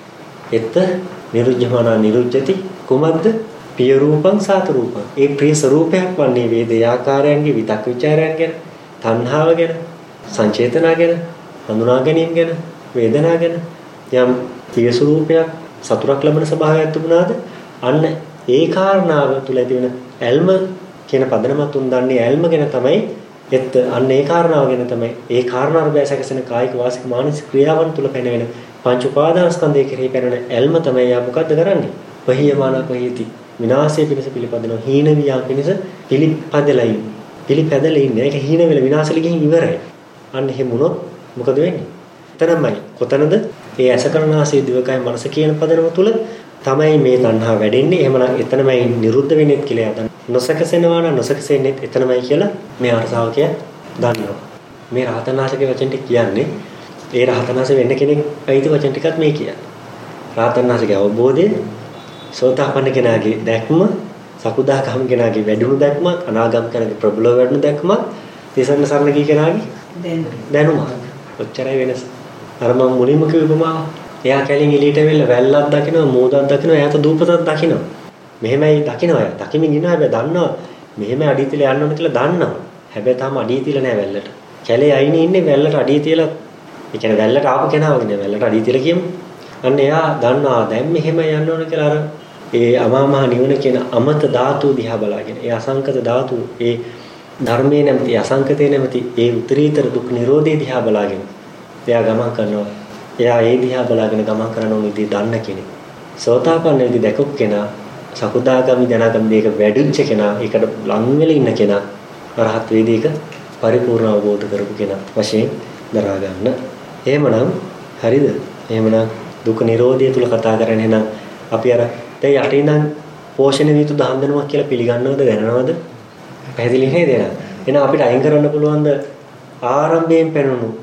එත නිරුද්ධමාන නිරුද්ධති කුමද්ද පිය රූපං සාත රූපං. ඒ ප්‍රිය ස්වરૂපයක් වන්නේ වේදේ ආකාරයන්ගේ විතක්ක ਵਿਚාරයන් ගැන, තණ්හාව ගැන, සංචේතනා ගැන, හඳුනා ගැනීම ගැන, වේදනා ගැන යම් ප්‍රිය ස්වરૂපයක් සතුටක් ලබන ස්වභාවයක් තිබුණාද අන්න ඒ කාරණාව තුල ඇති වෙන ඇල්ම කියන පදනමත් උන් දන්නේ ඇල්ම ගැන තමයි. එත් අන්න ඒ කාරණාව ගැන තමයි ඒ කාරණාව බැසකසන කායික වාසික මානසික ක්‍රියාවන් තුල පැනවෙන පංච උපාදානස්කන්ධය කෙරෙහි පැනවෙන ඇල්ම තමයි යා මොකද්ද කරන්නේ? පහියමාන පහියති විනාශයේ පිණිස පිළිපදිනවා. හීන වියා පිණිස පිළිපදලා ඉන්නේ. පිළිපැදලා ඉන්නේ. ඒක හීන වෙලා විනාශෙල ගිහින් ඉවරයි. අන්න එහෙම වුණොත් මොකද වෙන්නේ? එතනමයි. කොතනද? ඒ අසකරණාසී දිවකයි මනස කියන පදනම තුල තමයි මේ තණ්හා වැඩෙන්නේ. එහෙමනම් එතනමයි නිරුද්ධ වෙන්නේ කියලා යදන්න. නොසකසෙනවා නම් නොසකසෙන්නේ එතනමයි කියලා මේ අරසාවකය දන්නවා. මේ රහතනාශකේ වචන ටික කියන්නේ ඒ රහතනාශ වෙන්න කෙනෙක් අයිති වචන ටිකත් මේ කියන්නේ. රහතනාශකේ අවබෝධය, සෝතාපන්න කෙනාගේ දැක්ම, සකුදාගාම කෙනාගේ වැඩිණු දැක්ම, අනාගාම කෙනාගේ ප්‍රබල වැඩිණු දැක්ම, තිසරණ සරණ කී කෙනාගේ දැනුම. ඔච්චරයි වෙනස. අර මම මුලින්ම කිව්ව උපමාව. එයා කැලින් එළියට වෙලා වැල්ලක් දකිනවා, මෝදක් දකිනවා, එයාට දූපතක් දකිනවා. මෙහෙමයි දකිනවා එයා. දකිමින් ඉන්නවා හැබැයි දන්නවා මෙහෙම අඩිය තියලා යන්න ඕන කියලා දන්නවා. හැබැයි තාම අඩිය තියලා නැහැ වැල්ලට. කැලේ අයිනේ ඉන්නේ වැල්ලට අඩිය තියලා. ඒ කියන්නේ වැල්ලට ආපු කෙනා වගේ නේ වැල්ලට අඩිය තියලා කියමු. අන්න එයා දන්නවා දැන් මෙහෙම යන්න ඕන කියලා අර ඒ අමාමහ නිවන කියන අමත ධාතු දිහා බලාගෙන ඒ අසංකත ධාතු ඒ ධර්මයේ නැමැති අසංකතේ නැමැති ඒ උත්තරීතර දුක් නිරෝධේ දිහා බලාගෙන එයා ගමන් කරනවා. එයා ඒ දිහා බලාගෙන ගමන් කරන උනිදී දන්න කෙනෙක්. සෝතාපන්නයේදී දැකපු කෙනා, සකුදාගාමි දැනගම් මේක වැඩිච්ච කෙනා, ඒකට ලං වෙලා ඉන්න කෙනා, අරහත් වේදීක පරිපූර්ණ අවබෝධ කරපු කෙනා වශයෙන් දරා ගන්න. එහෙමනම් හරිද? එහෙමනම් දුක නිරෝධය තුල කතා කරන්නේ නම් අපි අර දැන් යටේ ඉඳන් පෝෂණය විතු දහම් දෙනවා කියලා පිළිගන්නවද දැනනවද? පැහැදිලි නේද? එහෙනම් අපිට අයින් කරන්න පුළුවන් ද ආරම්භයෙන් පෙනුණු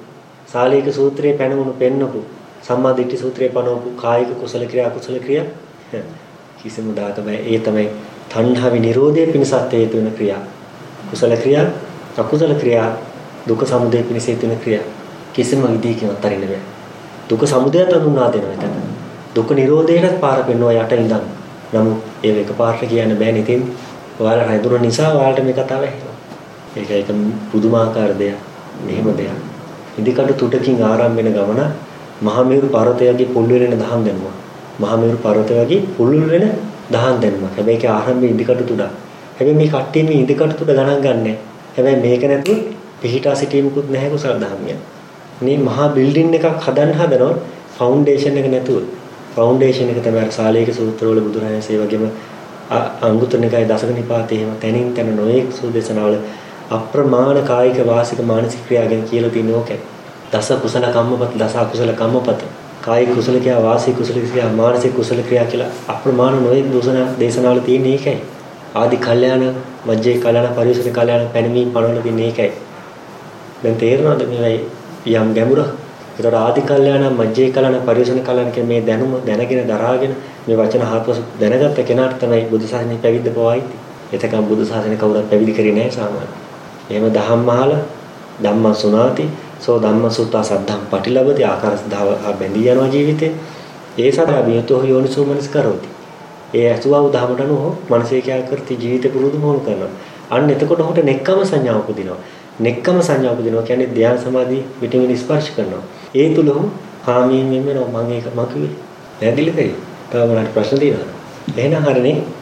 සාලීක සූත්‍රයේ පැනවුණු පෙන්නපු සම්මා දිට්ඨි සූත්‍රයේ පනවපු කායික කුසල ක්‍රියා අකුසල ක්‍රියා කිසිම දාක බෑ. ඒ තමයි තණ්හාවේ නිරෝධය පිණිසත් හේතු වෙන ක්‍රියා. කුසල ක්‍රියා අකුසල ක්‍රියා දුක සමුදය පිණිස හේතු වෙන ක්‍රියා. කිසිම විදිහකින්වත් අරින්න බෑ. දුක සමුදයට හඳුන්වා දෙනවා එතන. දුක නිරෝධයට පාර පෙන්වනවා යට ඉඳන්. නමුත් ඒක එකපාරට කියන්න බෑනේ. ඉතින් ඔයාලා රැඳුන නිසා ඔයාලට මේ කතාව ඇහෙනවා. ඒක පුදුමාකාර දෙයක්. මෙහෙම දෙයක්. ඉදිකටු තුඩකින් ආරම්භ වෙන ගමන මහමෙරු පර්වතයගේ පුළුල් වෙන දහම් දැනුවා. මහමෙරු පර්වතයගේ පුළුල් වෙන දහම් දැනුවා. හැබැයි ඒක ආරම්භයේ ඉදිකටු තුඩ. හැබැයි මේ කට්ටිය මේ ඉදිකටු තුඩ ගණන් ගන්නෑ. හැබැයි මේක නැතුව පිහිටා සිටීමකුත් නැහැ කුසල දහමිය. මේ මහා බිල්ඩින් එකක් හදන්න හදනවා ෆවුන්ඩේෂන් එක නැතුව. ෆවුන්ඩේෂන් එක තමයි අර සාලේක සූත්‍රවල බුදුරජාණන්සේ වගේම අංගුත්තර නිකායේ දසක නිපාතේ එහෙම තනින් තන නොඑක් සූදේශනාවල අප්‍රමාණ කායික වාසික මානසික ක්‍රියා ගැන කියලා තියෙන ඕකයි. දස කුසල කම්මපත දස අකුසල කම්මපත කායික කුසල ක්‍රියා වාසික කුසල ක්‍රියා මානසික කුසල ක්‍රියා කියලා අප්‍රමාණ නොඑක් දේශනාවල තියෙන ඒකයි. ආදි කල්යාණ මජ්ජේ කල්යාණ පරිසර කල්යාණ පැනමී පනවල තියෙන ඒකයි. දැන් තේරෙනවද මේ යම් ගැඹුරක්? ඒතර ආදි කල්යාණ මජ්ජේ කල්යාණ පරිසර කල්යාණ කියන මේ දැනුම දැනගෙන දරාගෙන මේ වචන හත්වස දැනගත්ත කෙනාට තමයි බුදු සසුනේ පැවිද්ද පවයිති. එතකම් බුදු සසුනේ කවුරුත් පැවිදි කරේ නැහැ සාමාන්‍යයෙන්. එහෙම දහම් අහලා ධම්ම සුනාති සෝ ධම්ම සුත්තා සද්ධම් පටිලබති ආකාරස් දහව බැඳී යනවා ජීවිතේ. ඒ සදා වියතෝ යෝනිසෝ මනස් කරෝති. ඒ අසුවව ධමයට අනුව මනසේ කියා කරති ජීවිත පුරුදු මොහොන කරනවා. අන්න එතකොට ඔහුට නෙක්කම සංඥාව උපදිනවා. නෙක්කම සංඥාව උපදිනවා කියන්නේ ධ්‍යාන සමාධි විටමින් ස්පර්ශ කරනවා. ඒ තුල කාමයෙන් වෙනවා. මම ඒක මම කිව්වේ. පැහැදිලිද? තව මොනවාට ප්‍රශ්න තියෙනවද? එහෙනම් හරිනේ.